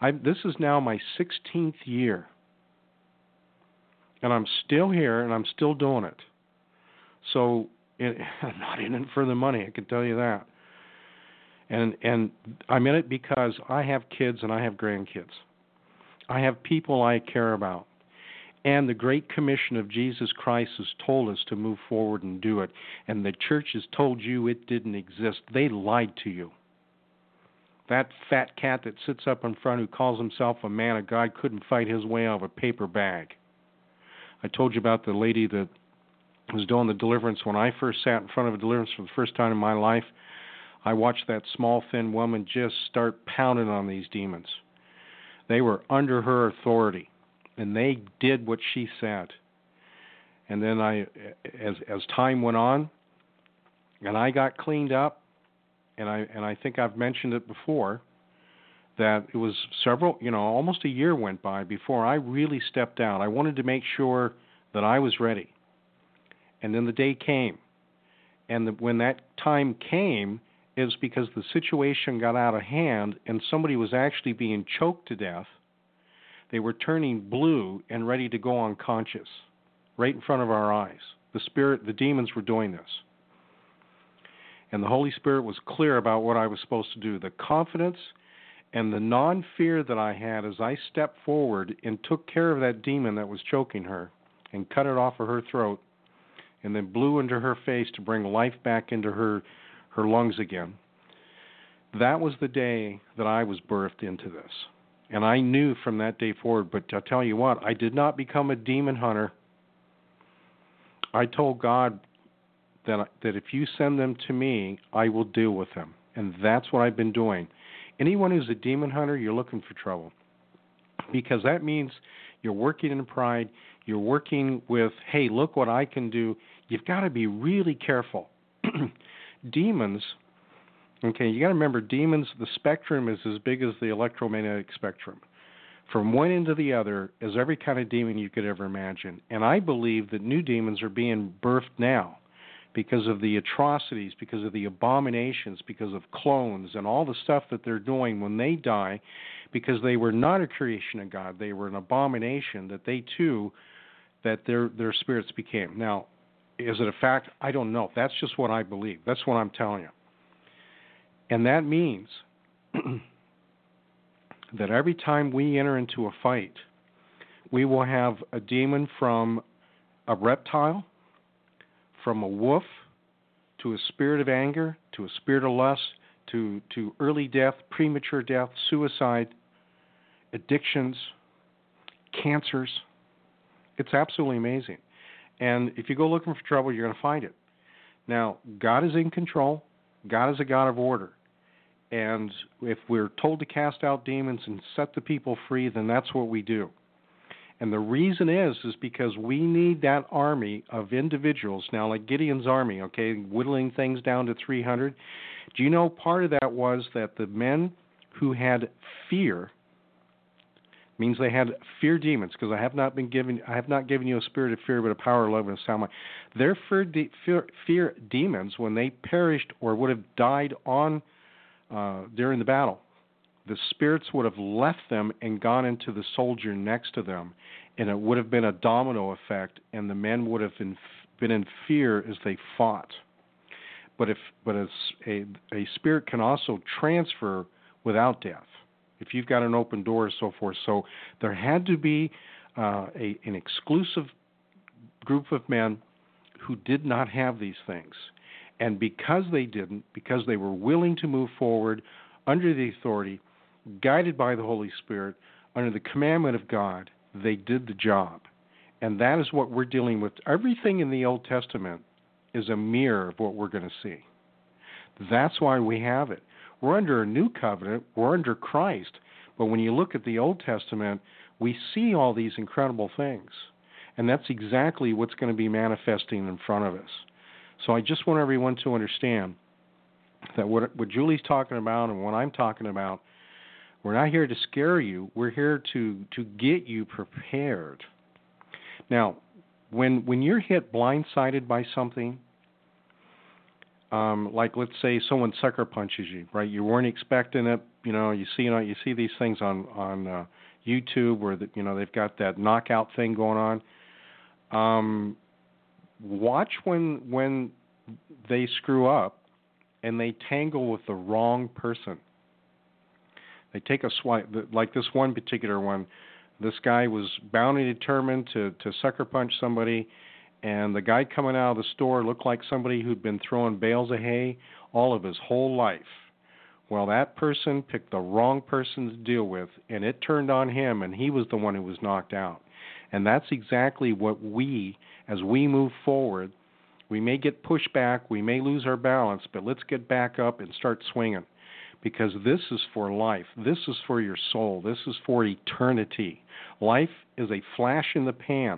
This is now my 16th year. And I'm still here, and I'm still doing it. So I'm not in it for the money, I can tell you that. And I'm in it because I have kids and I have grandkids. I have people I care about. And the Great Commission of Jesus Christ has told us to move forward and do it. And the church has told you it didn't exist. They lied to you. That fat cat that sits up in front who calls himself a man of God couldn't fight his way out of a paper bag. I told you about the lady that was doing the deliverance. When I first sat in front of a deliverance for the first time in my life, I watched that small, thin woman just start pounding on these demons. They were under her authority, and they did what she said. And then as time went on, and I got cleaned up, and I think I've mentioned it before, that it was almost a year went by before I really stepped out. I wanted to make sure that I was ready. And then the day came. And when that time came, it was because the situation got out of hand and somebody was actually being choked to death. They were turning blue and ready to go unconscious right in front of our eyes. The demons were doing this. And the Holy Spirit was clear about what I was supposed to do. The confidence and the non-fear that I had as I stepped forward and took care of that demon that was choking her and cut it off of her throat and then blew into her face to bring life back into her lungs again. That was the day that I was birthed into this. And I knew from that day forward, but I'll tell you what, I did not become a demon hunter. I told God that if you send them to me, I will deal with them. And that's what I've been doing. Anyone who's a demon hunter, you're looking for trouble. Because that means you're working in pride. You're working with, hey, look what I can do. You've got to be really careful. Demons, okay, you got to remember, demons, the spectrum is as big as the electromagnetic spectrum. From one end to the other is every kind of demon you could ever imagine. And I believe that new demons are being birthed now because of the atrocities, because of the abominations, because of clones and all the stuff that they're doing when they die, because they were not a creation of God. They were an abomination that they too, that their spirits became. Now, is it a fact? I don't know. That's just what I believe. That's what I'm telling you. And that means that every time we enter into a fight, we will have a demon from a reptile, from a wolf, to a spirit of anger, to a spirit of lust, to early death, premature death, suicide, addictions, cancers. It's absolutely amazing. And if you go looking for trouble, you're going to find it. Now, God is in control. God is a God of order. And if we're told to cast out demons and set the people free, then that's what we do. And the reason is because we need that army of individuals, now like Gideon's army, okay, whittling things down to 300. Do you know part of that was that the men who had fear, means they had fear demons, because I have not given you a spirit of fear, but a power, love, and a sound mind. Their fear demons, when they perished or would have died on during the battle, the spirits would have left them and gone into the soldier next to them, and it would have been a domino effect, and the men would have been in fear as they fought. But a spirit can also transfer without death, if you've got an open door and so forth. So there had to be an exclusive group of men who did not have these things. And because they didn't, because they were willing to move forward under the authority, guided by the Holy Spirit, under the commandment of God, they did the job. And that is what we're dealing with. Everything in the Old Testament is a mirror of what we're going to see. That's why we have it. We're under a new covenant. We're under Christ. But when you look at the Old Testament, we see all these incredible things. And that's exactly what's going to be manifesting in front of us. So I just want everyone to understand that what Julie's talking about and what I'm talking about, we're not here to scare you. We're here to get you prepared. Now, when you're hit blindsided by something, like let's say someone sucker punches you, right? You weren't expecting it. You see these things on YouTube where they've got that knockout thing going on. Watch when they screw up and they tangle with the wrong person. They take a swipe, like this one particular one. This guy was bound and determined to sucker punch somebody, and the guy coming out of the store looked like somebody who'd been throwing bales of hay all of his whole life. Well, that person picked the wrong person to deal with, and it turned on him, and he was the one who was knocked out. And that's exactly what as we move forward, we may get pushed back, we may lose our balance, but let's get back up and start swinging. Because this is for life. This is for your soul. This is for eternity. Life is a flash in the pan.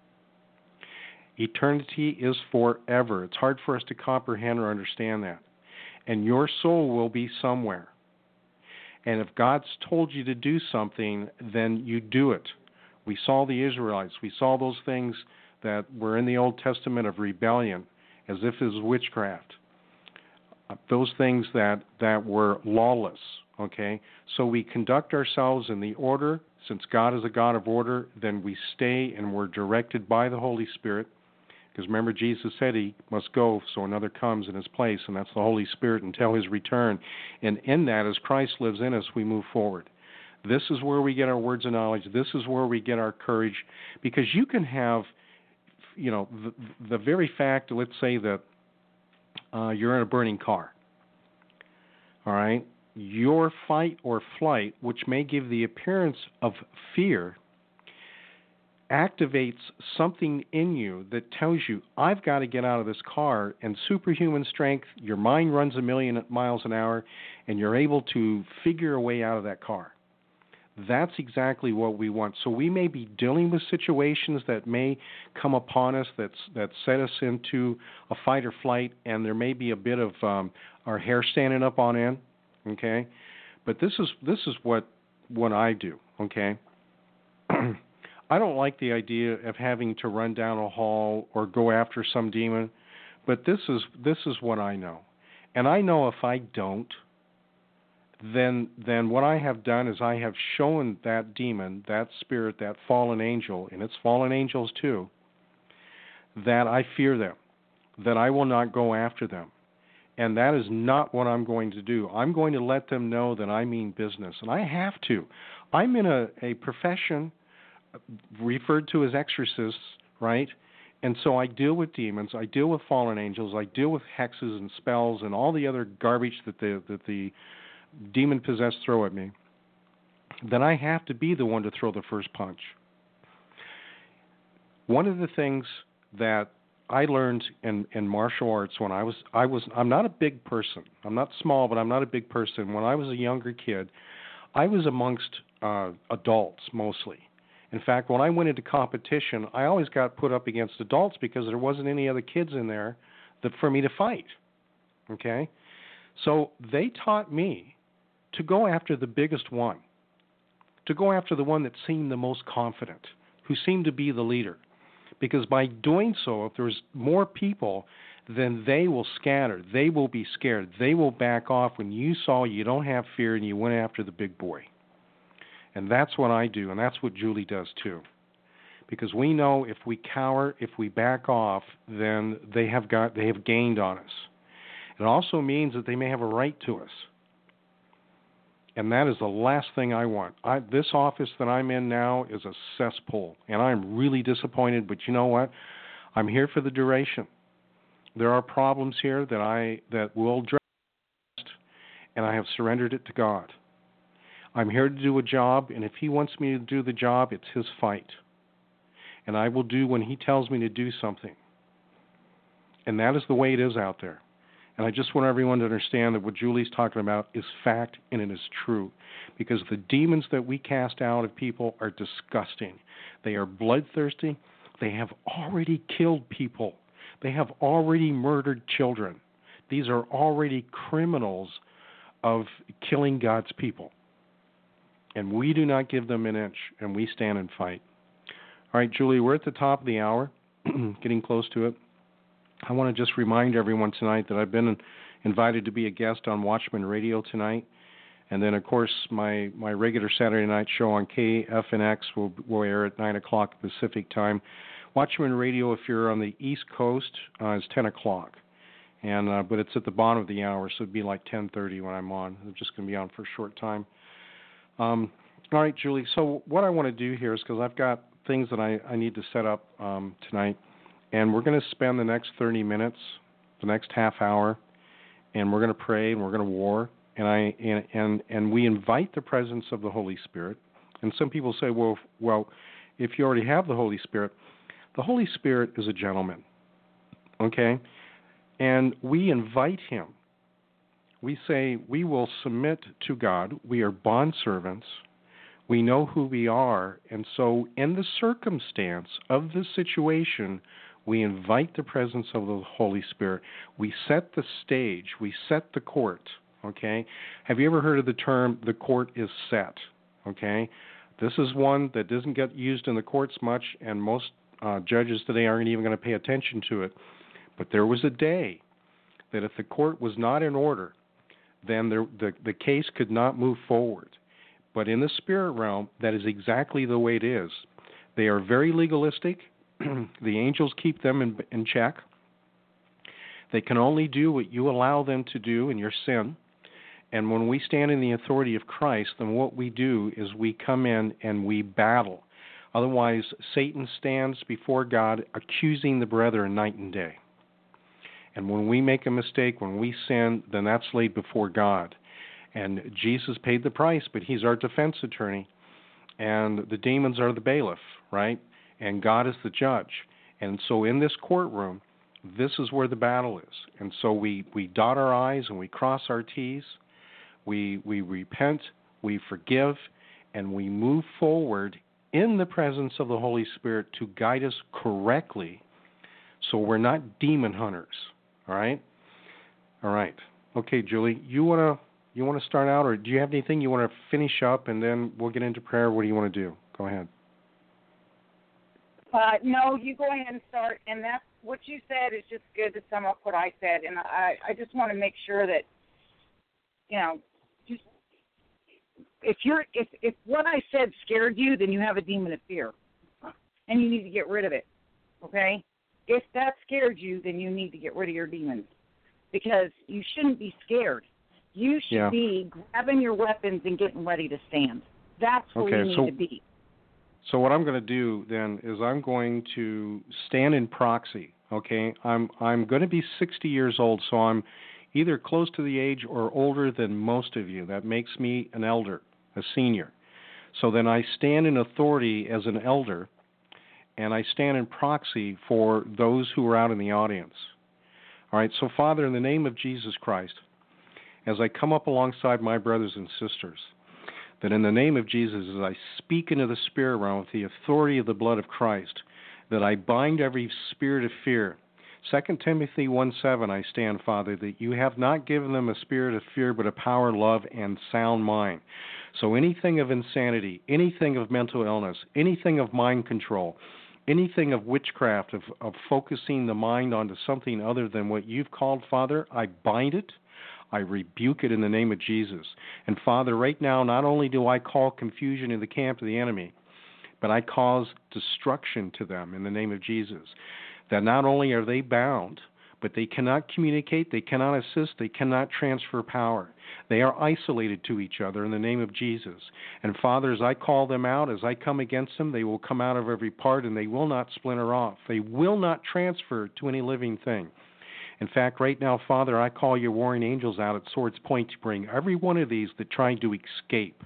Eternity is forever. It's hard for us to comprehend or understand that. And your soul will be somewhere. And if God's told you to do something, then you do it. We saw the Israelites. We saw those things that were in the Old Testament of rebellion, as if it was witchcraft. Those things that were lawless, okay? So we conduct ourselves in the order. Since God is a God of order, then we stay and we're directed by the Holy Spirit. Because remember, Jesus said he must go so another comes in his place, and that's the Holy Spirit until his return. And in that, as Christ lives in us, we move forward. This is where we get our words of knowledge. This is where we get our courage. Because you can have, the very fact, let's say that you're in a burning car. All right? Your fight or flight, which may give the appearance of fear, activates something in you that tells you, I've got to get out of this car, and superhuman strength, your mind runs 1,000,000 miles an hour, and you're able to figure a way out of that car. That's exactly what we want. So we may be dealing with situations that may come upon us that set us into a fight or flight, and there may be a bit of our hair standing up on end, okay? But this is what I do, okay? I don't like the idea of having to run down a hall or go after some demon, but this is what I know. And I know if I don't, then what I have done is I have shown that demon, that spirit, that fallen angel, and it's fallen angels too, that I fear them, that I will not go after them. And that is not what I'm going to do. I'm going to let them know that I mean business, and I have to. I'm in a profession referred to as exorcists, right? And so I deal with demons, I deal with fallen angels, I deal with hexes and spells and all the other garbage that the demon-possessed throw at me. Then I have to be the one to throw the first punch. One of the things that I learned in martial arts when I'm not a big person. I'm not small, but I'm not a big person. When I was a younger kid, I was amongst adults mostly. In fact, when I went into competition, I always got put up against adults because there wasn't any other kids in there for me to fight. Okay? So they taught me to go after the biggest one, to go after the one that seemed the most confident, who seemed to be the leader. Because by doing so, if there's more people, then they will scatter. They will be scared. They will back off when you saw you don't have fear and you went after the big boy. And that's what I do, and that's what Julie does too. Because we know if we cower, if we back off, then they have gained on us. It also means that they may have a right to us. And that is the last thing I want. This office that I'm in now is a cesspool, and I'm really disappointed, but you know what? I'm here for the duration. There are problems here that will address, and I have surrendered it to God. I'm here to do a job, and if He wants me to do the job, it's His fight. And I will do when He tells me to do something. And that is the way it is out there. And I just want everyone to understand that what Julie's talking about is fact and it is true. Because the demons that we cast out of people are disgusting. They are bloodthirsty. They have already killed people. They have already murdered children. These are already criminals of killing God's people. And we do not give them an inch, and we stand and fight. All right, Julie, we're at the top of the hour, getting close to it. I want to just remind everyone tonight that I've been invited to be a guest on Watchman Radio tonight. And then, of course, my regular Saturday night show on KFNX will air at 9 o'clock Pacific time. Watchman Radio, if you're on the East Coast, is 10 o'clock. But it's at the bottom of the hour, so it'd be like 10:30 when I'm on. I'm just going to be on for a short time. All right, Julie, so what I want to do here is, because I've got things that I need to set up tonight, and we're going to spend the next 30 minutes, the next half hour, and we're going to pray and we're going to war, and we invite the presence of the Holy Spirit. And some people say, well, if you already have the Holy Spirit is a gentleman, okay? And we invite him. We say we will submit to God. We are bondservants. We know who we are. And so in the circumstance of the situation, we invite the presence of the Holy Spirit. We set the stage. We set the court, okay? Have you ever heard of the term, the court is set, okay? This is one that doesn't get used in the courts much, and most judges today aren't even going to pay attention to it. But there was a day that if the court was not in order, then the case could not move forward. But in the spirit realm, that is exactly the way it is. They are very legalistic. The angels keep them in check. They can only do what you allow them to do in your sin. And when we stand in the authority of Christ, then what we do is we come in and we battle. Otherwise, Satan stands before God accusing the brethren night and day. And when we make a mistake, when we sin, then that's laid before God. And Jesus paid the price, but he's our defense attorney. And the demons are the bailiff, right? And God is the judge. And so in this courtroom, this is where the battle is. And so we dot our I's and we cross our T's. We repent, we forgive, and we move forward in the presence of the Holy Spirit to guide us correctly, so we're not demon hunters. All right? All right. Okay, Julie, you want to start out, or do you have anything you want to finish up, and then we'll get into prayer? What do you want to do? Go ahead. No, you go ahead and start, and that's what you said is just good to sum up what I said, and I just want to make sure that, just if what I said scared you, then you have a demon of fear, and you need to get rid of it, okay? If that scared you, then you need to get rid of your demons, because you shouldn't be scared. You should be grabbing your weapons and getting ready to stand. That's where you need to be. So what I'm going to do then is I'm going to stand in proxy, okay? I'm going to be 60 years old, so I'm either close to the age or older than most of you. That makes me an elder, a senior. So then I stand in authority as an elder, and I stand in proxy for those who are out in the audience. All right, so Father, in the name of Jesus Christ, as I come up alongside my brothers and sisters, that in the name of Jesus, as I speak into the spirit realm with the authority of the blood of Christ, that I bind every spirit of fear. 2 Timothy 1:7, I stand, Father, that you have not given them a spirit of fear, but a power, love, and sound mind. So anything of insanity, anything of mental illness, anything of mind control, anything of witchcraft, of focusing the mind onto something other than what you've called, Father, I bind it. I rebuke it in the name of Jesus. And Father, right now, not only do I call confusion in the camp of the enemy, but I cause destruction to them in the name of Jesus. That not only are they bound, but they cannot communicate, they cannot assist, they cannot transfer power. They are isolated to each other in the name of Jesus. And Father, as I call them out, as I come against them, they will come out of every part and they will not splinter off. They will not transfer to any living thing. In fact, right now, Father, I call your warring angels out at sword's point to bring every one of these that try to escape.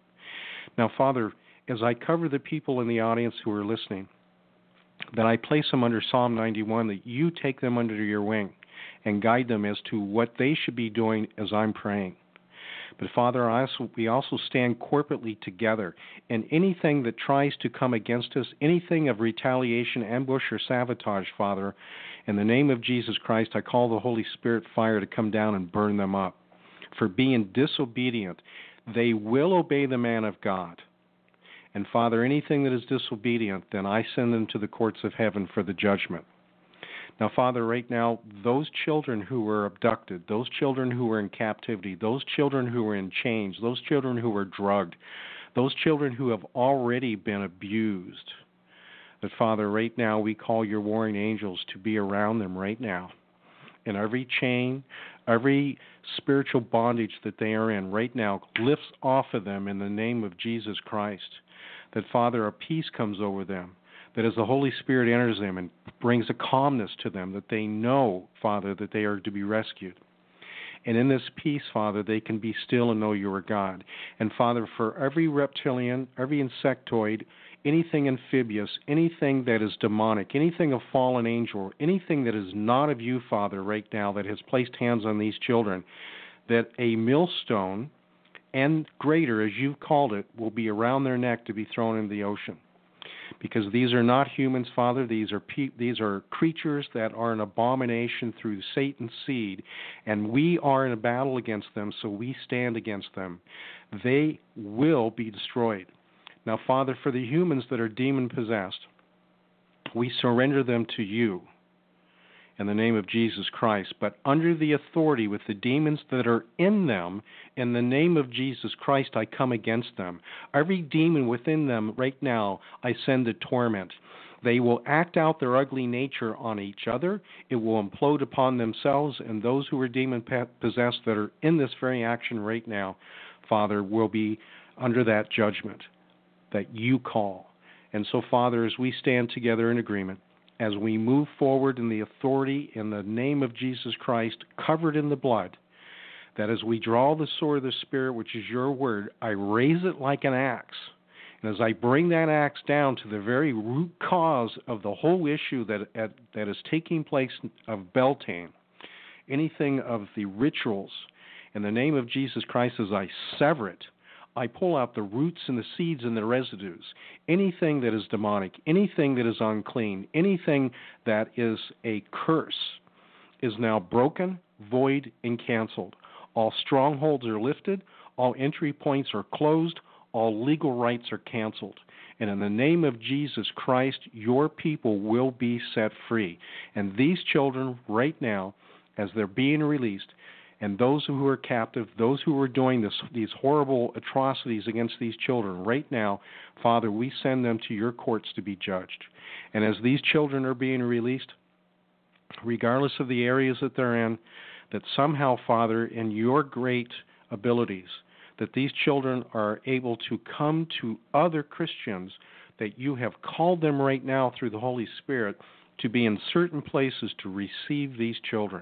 Now, Father, as I cover the people in the audience who are listening, that I place them under Psalm 91, that you take them under your wing and guide them as to what they should be doing as I'm praying. But Father, we also stand corporately together, and anything that tries to come against us, anything of retaliation, ambush, or sabotage, Father, in the name of Jesus Christ, I call the Holy Spirit fire to come down and burn them up. For being disobedient, they will obey the man of God. And Father, anything that is disobedient, then I send them to the courts of heaven for the judgment. Now, Father, right now, those children who were abducted, those children who were in captivity, those children who were in chains, those children who were drugged, those children who have already been abused, that, Father, right now we call your warring angels to be around them right now. And every chain, every spiritual bondage that they are in right now lifts off of them in the name of Jesus Christ. That, Father, a peace comes over them. That as the Holy Spirit enters them and brings a calmness to them, that they know, Father, that they are to be rescued. And in this peace, Father, they can be still and know you are God. And, Father, for every reptilian, every insectoid, anything amphibious, anything that is demonic, anything of fallen angel, anything that is not of you, Father, right now that has placed hands on these children, that a millstone and greater, as you've called it, will be around their neck to be thrown into the ocean. Because these are not humans, Father. These are creatures that are an abomination through Satan's seed, and we are in a battle against them, so we stand against them. They will be destroyed. Now, Father, for the humans that are demon-possessed, we surrender them to you in the name of Jesus Christ, but under the authority with the demons that are in them, in the name of Jesus Christ, I come against them. Every demon within them right now, I send to torment. They will act out their ugly nature on each other. It will implode upon themselves, and those who are demon-possessed that are in this very action right now, Father, will be under that judgment that you call. And so, Father, as we stand together in agreement, as we move forward in the authority in the name of Jesus Christ, covered in the blood, that as we draw the sword of the Spirit, which is your word, I raise it like an axe. And as I bring that axe down to the very root cause of the whole issue that is taking place of Beltane, anything of the rituals, in the name of Jesus Christ, as I sever it, I pull out the roots and the seeds and the residues. Anything that is demonic, anything that is unclean, anything that is a curse is now broken, void, and canceled. All strongholds are lifted. All entry points are closed. All legal rights are canceled. And in the name of Jesus Christ, your people will be set free. And these children right now, as they're being released, and those who are captive, those who are doing these horrible atrocities against these children, right now, Father, we send them to your courts to be judged. And as these children are being released, regardless of the areas that they're in, that somehow, Father, in your great abilities, that these children are able to come to other Christians, that you have called them right now through the Holy Spirit to be in certain places to receive these children.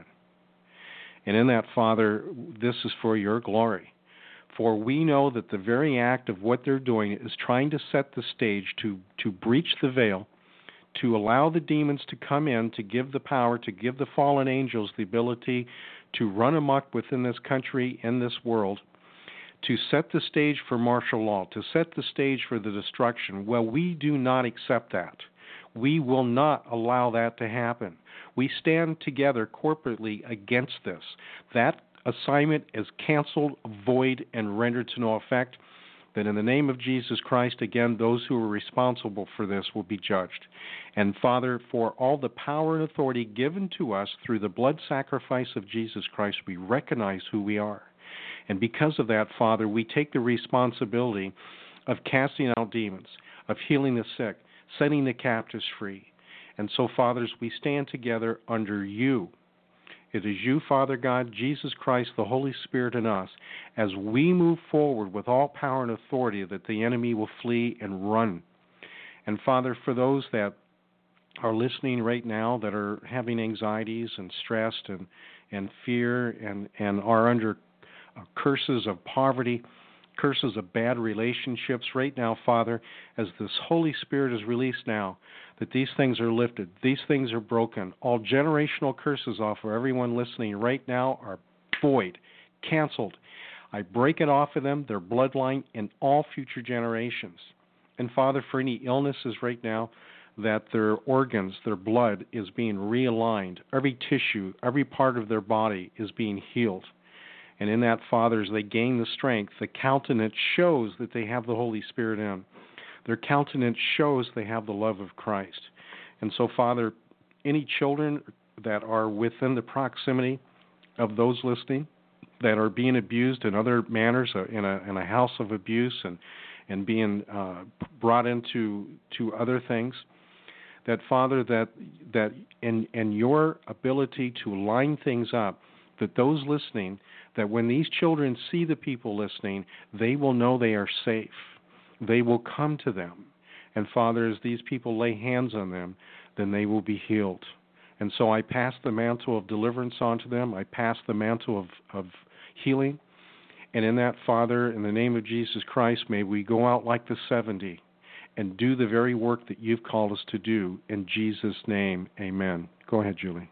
And in that, Father, this is for your glory. For we know that the very act of what they're doing is trying to set the stage to breach the veil, to allow the demons to come in, to give the power, to give the fallen angels the ability to run amok within this country and this world, to set the stage for martial law, to set the stage for the destruction. Well, we do not accept that. We will not allow that to happen. We stand together corporately against this. That assignment is canceled, void, and rendered to no effect. That in the name of Jesus Christ, again, those who are responsible for this will be judged. And Father, for all the power and authority given to us through the blood sacrifice of Jesus Christ, we recognize who we are. And because of that, Father, we take the responsibility of casting out demons, of healing the sick, setting the captives free. And so, fathers, we stand together under you. It is you, Father God, Jesus Christ, the Holy Spirit in us, as we move forward with all power and authority, that the enemy will flee and run. And Father, for those that are listening right now that are having anxieties and stressed and fear and are under curses of poverty, curses of bad relationships right now, Father, as this Holy Spirit is released now, that these things are lifted, these things are broken. All generational curses off of everyone listening right now are void, canceled. I break it off of them, their bloodline, and all future generations. And Father, for any illnesses right now, that their organs, their blood is being realigned. Every tissue, every part of their body is being healed. And in that, Father, as they gain the strength, the countenance shows that they have the Holy Spirit in. Their countenance shows they have the love of Christ. And so, Father, any children that are within the proximity of those listening, that are being abused in other manners, in a house of abuse, and being brought into other things. That, Father, that in your ability to line things up, that those listening, that when these children see the people listening, they will know they are safe. They will come to them. And, Father, as these people lay hands on them, then they will be healed. And so I pass the mantle of deliverance onto them. I pass the mantle of healing. And in that, Father, in the name of Jesus Christ, may we go out like the 70 and do the very work that you've called us to do. In Jesus' name, amen. Go ahead, Julie.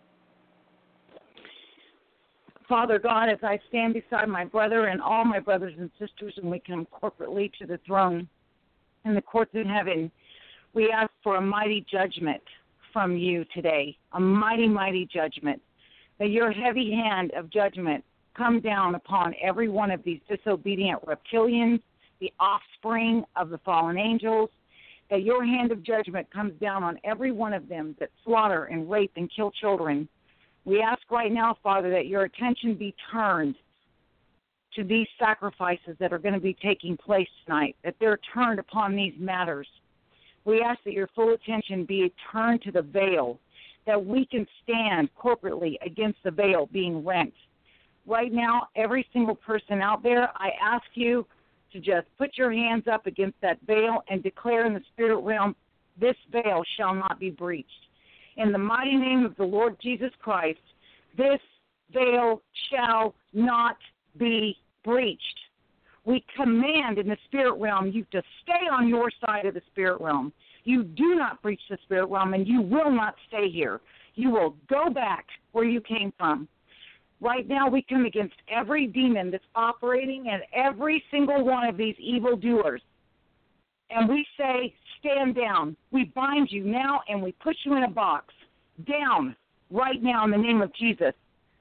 Father God, as I stand beside my brother and all my brothers and sisters, and we come corporately to the throne in the courts in heaven, we ask for a mighty judgment from you today, a mighty, mighty judgment, that your heavy hand of judgment come down upon every one of these disobedient reptilians, the offspring of the fallen angels, that your hand of judgment comes down on every one of them that slaughter and rape and kill children. We ask right now, Father, that your attention be turned to these sacrifices that are going to be taking place tonight, that they're turned upon these matters. We ask that your full attention be turned to the veil, that we can stand corporately against the veil being rent. Right now, every single person out there, I ask you to just put your hands up against that veil and declare in the spirit realm, this veil shall not be breached. In the mighty name of the Lord Jesus Christ, this veil shall not be breached. We command in the spirit realm you to stay on your side of the spirit realm. You do not breach the spirit realm, and you will not stay here. You will go back where you came from. Right now we come against every demon that's operating and every single one of these evildoers. And we say, stand down. We bind you now and we put you in a box. Down right now in the name of Jesus.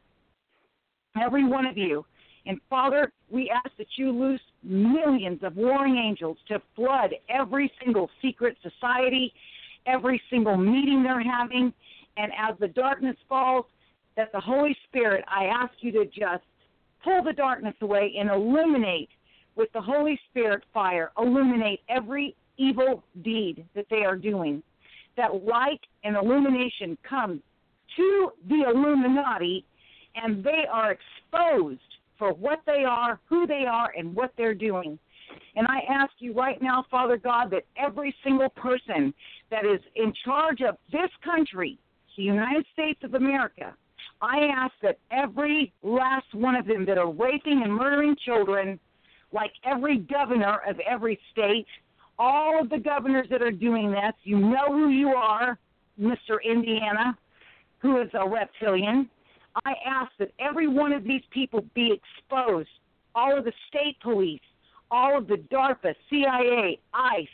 Every one of you. And Father, we ask that you loose millions of warring angels to flood every single secret society, every single meeting they're having. And as the darkness falls, that the Holy Spirit, I ask you to just pull the darkness away and illuminate with the Holy Spirit fire, illuminate every evil deed that they are doing. That light and illumination comes to the Illuminati, and they are exposed for what they are, who they are, and what they're doing. And I ask you right now, Father God, that every single person that is in charge of this country, the United States of America, I ask that every last one of them that are raping and murdering children, like every governor of every state, all of the governors that are doing this, you know who you are, Mr. Indiana, who is a reptilian. I ask that every one of these people be exposed, all of the state police, all of the DARPA, CIA, ICE,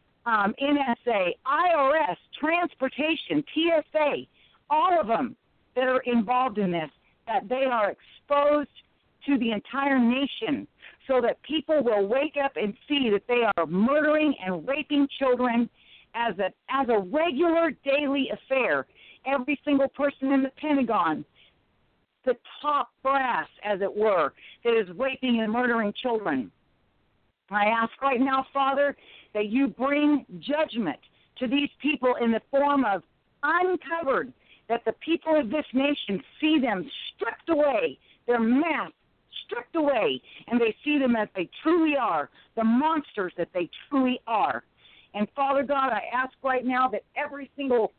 NSA, IRS, transportation, TSA, all of them that are involved in this, that they are exposed to the entire nation so that people will wake up and see that they are murdering and raping children as a regular daily affair. Every single person in the Pentagon, the top brass, as it were, that is raping and murdering children. I ask right now, Father, that you bring judgment to these people in the form of uncovered, that the people of this nation see them stripped away, their mask stripped away, and they see them as they truly are, the monsters that they truly are. And Father God, I ask right now that every single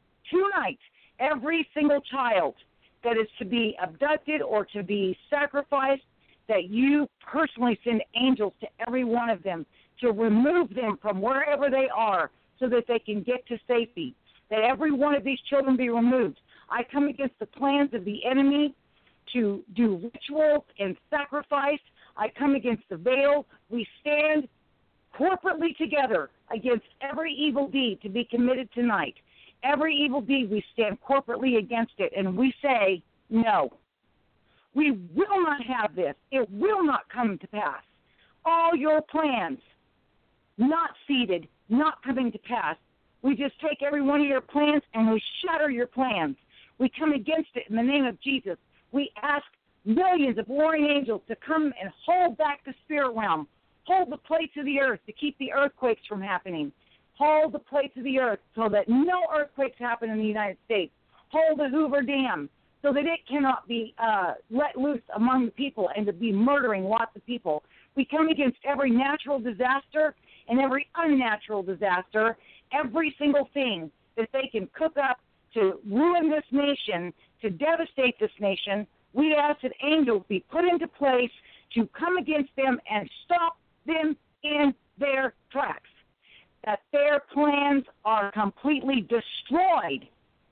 child that is to be abducted or to be sacrificed, that you personally send angels to every one of them to remove them from wherever they are so that they can get to safety, that every one of these children be removed. I come against the plans of the enemy to do rituals and sacrifice. I come against the veil. We stand corporately together against every evil deed to be committed tonight. Every evil deed, we stand corporately against it, and we say, no. We will not have this. It will not come to pass. All your plans, not seated, not coming to pass. We just take every one of your plans and we shatter your plans. We come against it in the name of Jesus. We ask millions of warring angels to come and hold back the spirit realm, hold the plates of the earth to keep the earthquakes from happening, hold the plates of the earth so that no earthquakes happen in the United States, hold the Hoover Dam so that it cannot be let loose among the people and to be murdering lots of people. We come against every natural disaster and every unnatural disaster, every single thing that they can cook up to ruin this nation, to devastate this nation. We ask that angels be put into place to come against them and stop them in their tracks, that their plans are completely destroyed.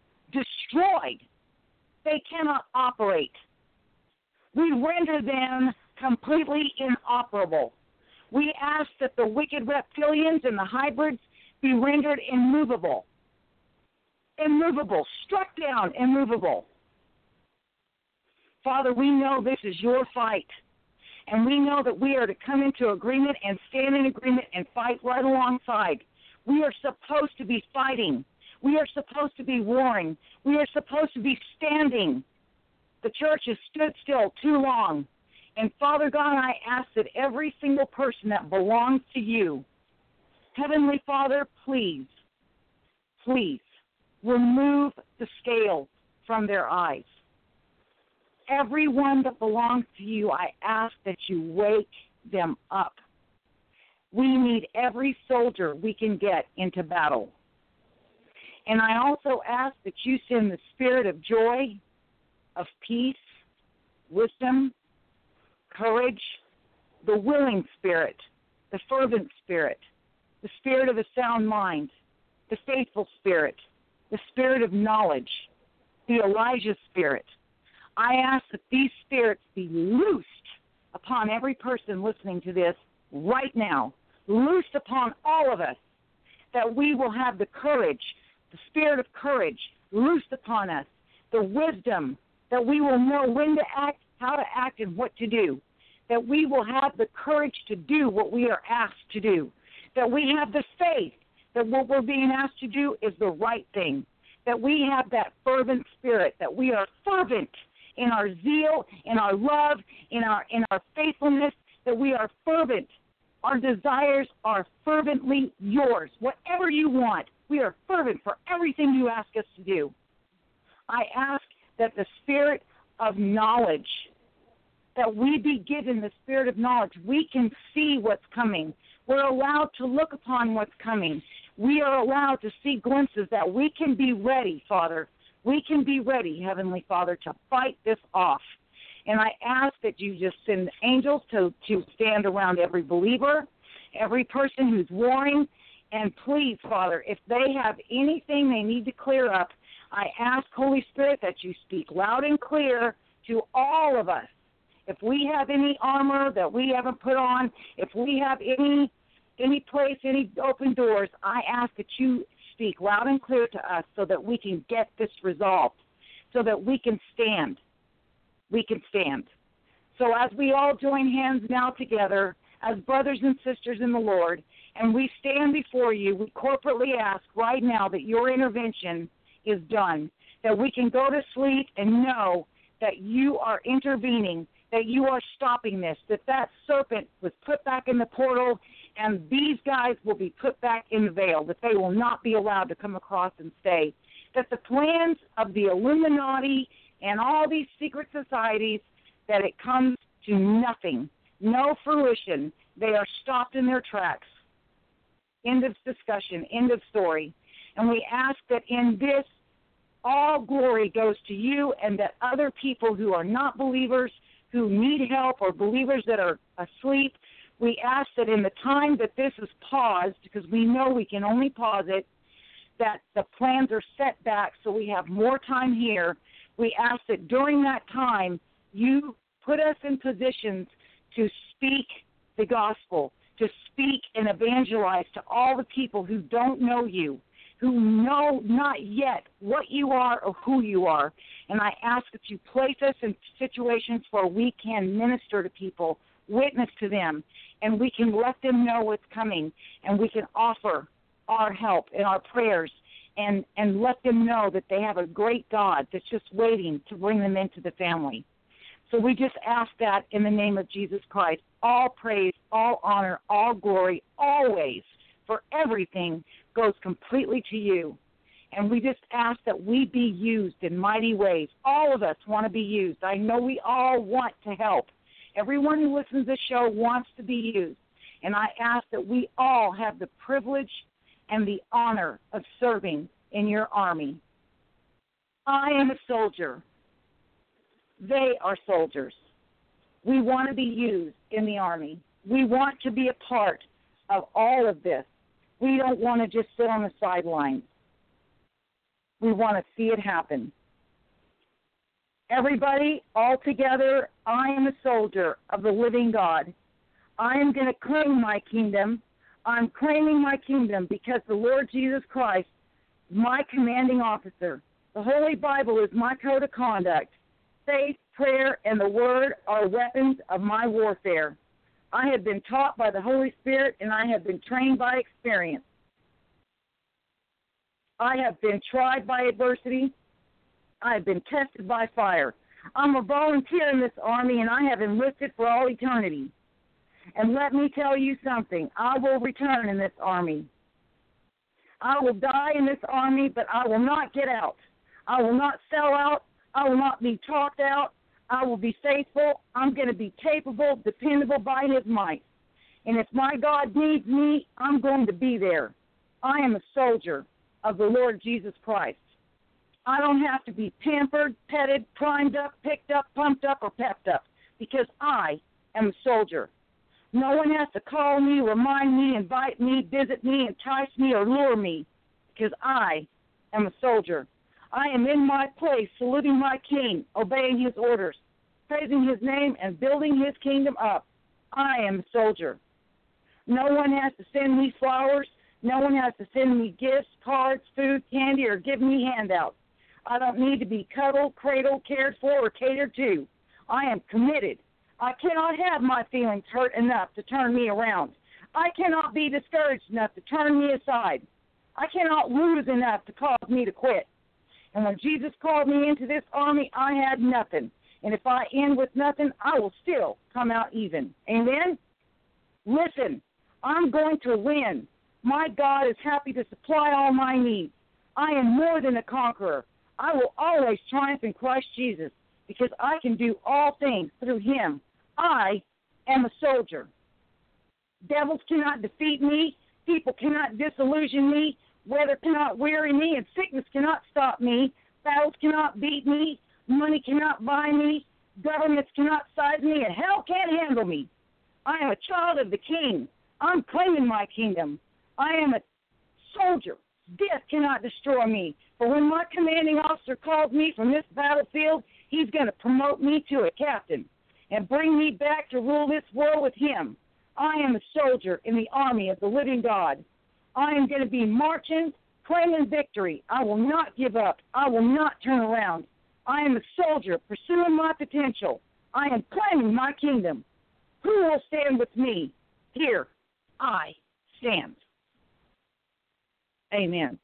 They cannot operate. We render them completely inoperable. We ask that the wicked reptilians and the hybrids be rendered immovable, struck down, immovable. Father, we know this is your fight, and we know that we are to come into agreement and stand in agreement and fight right alongside. We are supposed to be fighting. We are supposed to be warring. We are supposed to be standing. The church has stood still too long. And Father God, I ask that every single person that belongs to you, Heavenly Father, please, remove the scales from their eyes. Everyone that belongs to you, I ask that you wake them up. We need every soldier we can get into battle. And I also ask that you send the spirit of joy, of peace, wisdom, courage, the willing spirit, the fervent spirit, the spirit of a sound mind, the faithful spirit, the spirit of knowledge, the Elijah spirit. I ask that these spirits be loosed upon every person listening to this right now, loosed upon all of us, that we will have the courage, the spirit of courage loosed upon us, the wisdom, that we will know when to act, how to act, and what to do, that we will have the courage to do what we are asked to do, that we have the faith that what we're being asked to do is the right thing, that we have that fervent spirit, that we are fervent in our zeal, in our love, in our faithfulness, that we are fervent. Our desires are fervently yours. Whatever you want, we are fervent for everything you ask us to do. I ask that the spirit of knowledge, that we be given the spirit of knowledge. We can see what's coming. We're allowed to look upon what's coming. We are allowed to see glimpses that we can be ready, Father. We can be ready, Heavenly Father, to fight this off. And I ask that you just send angels to stand around every believer, every person who's warring. And please, Father, if they have anything they need to clear up, I ask, Holy Spirit, that you speak loud and clear to all of us. If we have any armor that we haven't put on, if we have any place, any open doors, I ask that you speak loud and clear to us so that we can get this resolved, so that we can stand. We can stand. So as we all join hands now together as brothers and sisters in the Lord, and we stand before you, we corporately ask right now that your intervention is done, that we can go to sleep and know that you are intervening, that you are stopping this, that serpent was put back in the portal, and these guys will be put back in the veil, that they will not be allowed to come across and stay, that the plans of the Illuminati and all these secret societies, that it comes to nothing, no fruition. They are stopped in their tracks. End of discussion, end of story. And we ask that in this, all glory goes to you, and that other people who are not believers, who need help, or believers that are asleep, we ask that in the time that this is paused, because we know we can only pause it, that the plans are set back so we have more time here. We ask that during that time, you put us in positions to speak the gospel, to speak and evangelize to all the people who don't know you, who know not yet what you are or who you are. And I ask that you place us in situations where we can minister to people, witness to them, and we can let them know what's coming, and we can offer our help and our prayers and let them know that they have a great God that's just waiting to bring them into the family. So we just ask that in the name of Jesus Christ. All praise, all honor, all glory, always, for everything goes completely to you. And we just ask that we be used in mighty ways. All of us want to be used. I know we all want to help. Everyone who listens to the show wants to be used. And I ask that we all have the privilege and the honor of serving in your army. I am a soldier. They are soldiers. We want to be used in the army. We want to be a part of all of this. We don't want to just sit on the sidelines. We want to see it happen. Everybody, all together, I am a soldier of the living God. I am going to claim my kingdom. I'm claiming my kingdom because the Lord Jesus Christ is my commanding officer. The Holy Bible is my code of conduct. Faith, prayer, and the Word are weapons of my warfare. I have been taught by the Holy Spirit, and I have been trained by experience. I have been tried by adversity. I have been tested by fire. I'm a volunteer in this army, and I have enlisted for all eternity. And let me tell you something. I will return in this army. I will die in this army, but I will not get out. I will not sell out. I will not be talked out. I will be faithful. I'm going to be capable, dependable by His might. And if my God needs me, I'm going to be there. I am a soldier of the Lord Jesus Christ. I don't have to be pampered, petted, primed up, picked up, pumped up, or pepped up because I am a soldier. No one has to call me, remind me, invite me, visit me, entice me, or lure me because I am a soldier. I am in my place, saluting my King, obeying His orders, praising His name, and building His kingdom up. I am a soldier. No one has to send me flowers. No one has to send me gifts, cards, food, candy, or give me handouts. I don't need to be cuddled, cradled, cared for, or catered to. I am committed. I cannot have my feelings hurt enough to turn me around. I cannot be discouraged enough to turn me aside. I cannot lose enough to cause me to quit. And when Jesus called me into this army, I had nothing. And if I end with nothing, I will still come out even. Amen? Listen, I'm going to win. My God is happy to supply all my needs. I am more than a conqueror. I will always triumph in Christ Jesus because I can do all things through Him. I am a soldier. Devils cannot defeat me. People cannot disillusion me. Weather cannot weary me, and sickness cannot stop me. Battles cannot beat me. Money cannot buy me. Governments cannot size me, and hell can't handle me. I am a child of the King. I'm claiming my kingdom. I am a soldier. Death cannot destroy me. For when my commanding officer calls me from this battlefield, he's going to promote me to a captain and bring me back to rule this world with him. I am a soldier in the army of the living God. I am going to be marching, claiming victory. I will not give up. I will not turn around. I am a soldier pursuing my potential. I am claiming my kingdom. Who will stand with me? Here I stand. Amen.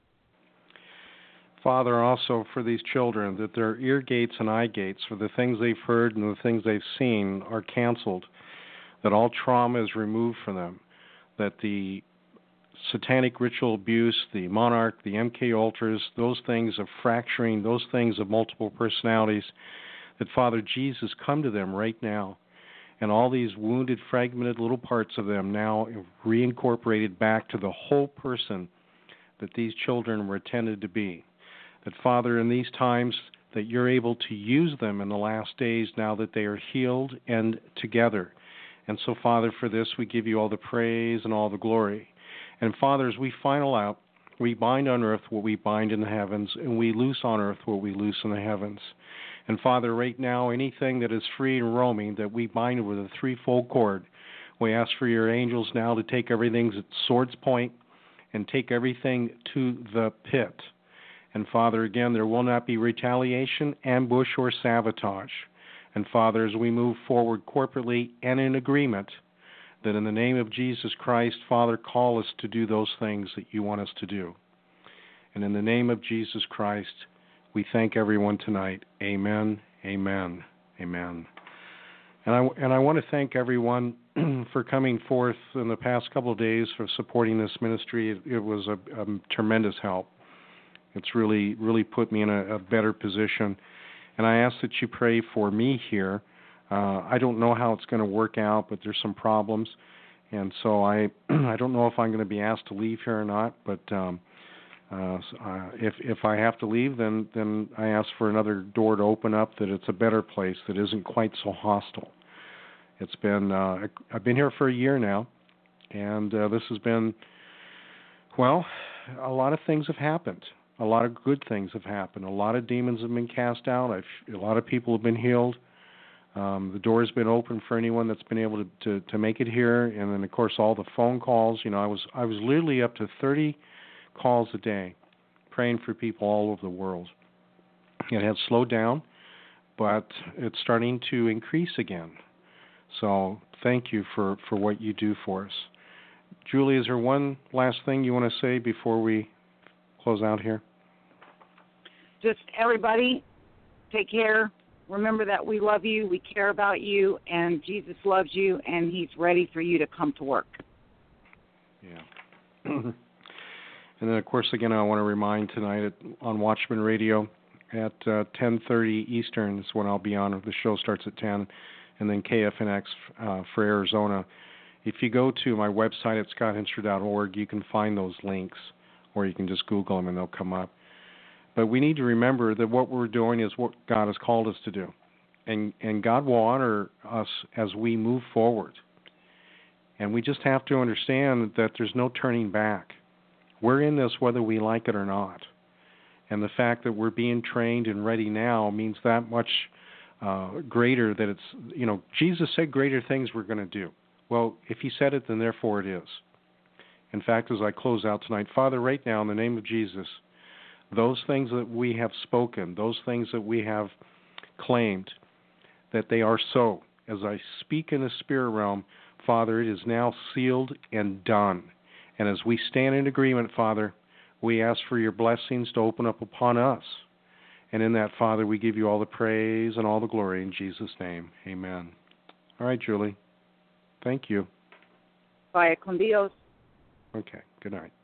Father, also for these children, that their ear gates and eye gates for the things they've heard and the things they've seen are canceled, that all trauma is removed from them, that the satanic ritual abuse, the monarch, the MK Ultras, those things of fracturing, those things of multiple personalities, that Father Jesus come to them right now. And all these wounded, fragmented little parts of them now reincorporated back to the whole person that these children were intended to be. That, Father, in these times, that you're able to use them in the last days now that they are healed and together. And so, Father, for this we give you all the praise and all the glory. And, Father, as we final out, we bind on earth what we bind in the heavens, and we loose on earth what we loose in the heavens. And, Father, right now, anything that is free and roaming that we bind with a threefold cord, we ask for your angels now to take everything at sword's point and take everything to the pit. And, Father, again, there will not be retaliation, ambush, or sabotage. And, Father, as we move forward corporately and in agreement, that in the name of Jesus Christ, Father, call us to do those things that you want us to do. And in the name of Jesus Christ, we thank everyone tonight. Amen, amen, amen. And I want to thank everyone for coming forth in the past couple of days for supporting this ministry. It was a tremendous help. It's really put me in a better position. And I ask that you pray for me here. I don't know how it's going to work out, but there's some problems. And so I don't know if I'm going to be asked to leave here or not, but if I have to leave, then I ask for another door to open up, that it's a better place, that isn't quite so hostile. It's been I've been here for a year now, and this has been, well, a lot of things have happened. A lot of good things have happened. A lot of demons have been cast out. A lot of people have been healed. The door's been open for anyone that's been able to make it here, and then of course all the phone calls. You know, I was literally up to 30 calls a day, praying for people all over the world. It has slowed down, but it's starting to increase again. So thank you for what you do for us. Julie, is there one last thing you want to say before we close out here? Just everybody, take care. Remember that we love you, we care about you, and Jesus loves you, and he's ready for you to come to work. Yeah. And then, of course, again, I want to remind tonight on Watchman Radio at 10:30 Eastern is when I'll be on. The show starts at 10, and then KFNX for Arizona. If you go to my website at scotthensher.org, you can find those links, or you can just Google them and they'll come up. But we need to remember that what we're doing is what God has called us to do. And God will honor us as we move forward. And we just have to understand that there's no turning back. We're in this whether we like it or not. And the fact that we're being trained and ready now means that much greater that it's, you know, Jesus said greater things we're going to do. Well, if he said it, then therefore it is. In fact, as I close out tonight, Father, right now in the name of Jesus, those things that we have spoken, those things that we have claimed, that they are so. As I speak in the spirit realm, Father, it is now sealed and done. And as we stand in agreement, Father, we ask for your blessings to open up upon us. And in that, Father, we give you all the praise and all the glory in Jesus' name. Amen. All right, Julie. Thank you. Vaya con Dios. Okay. Good night.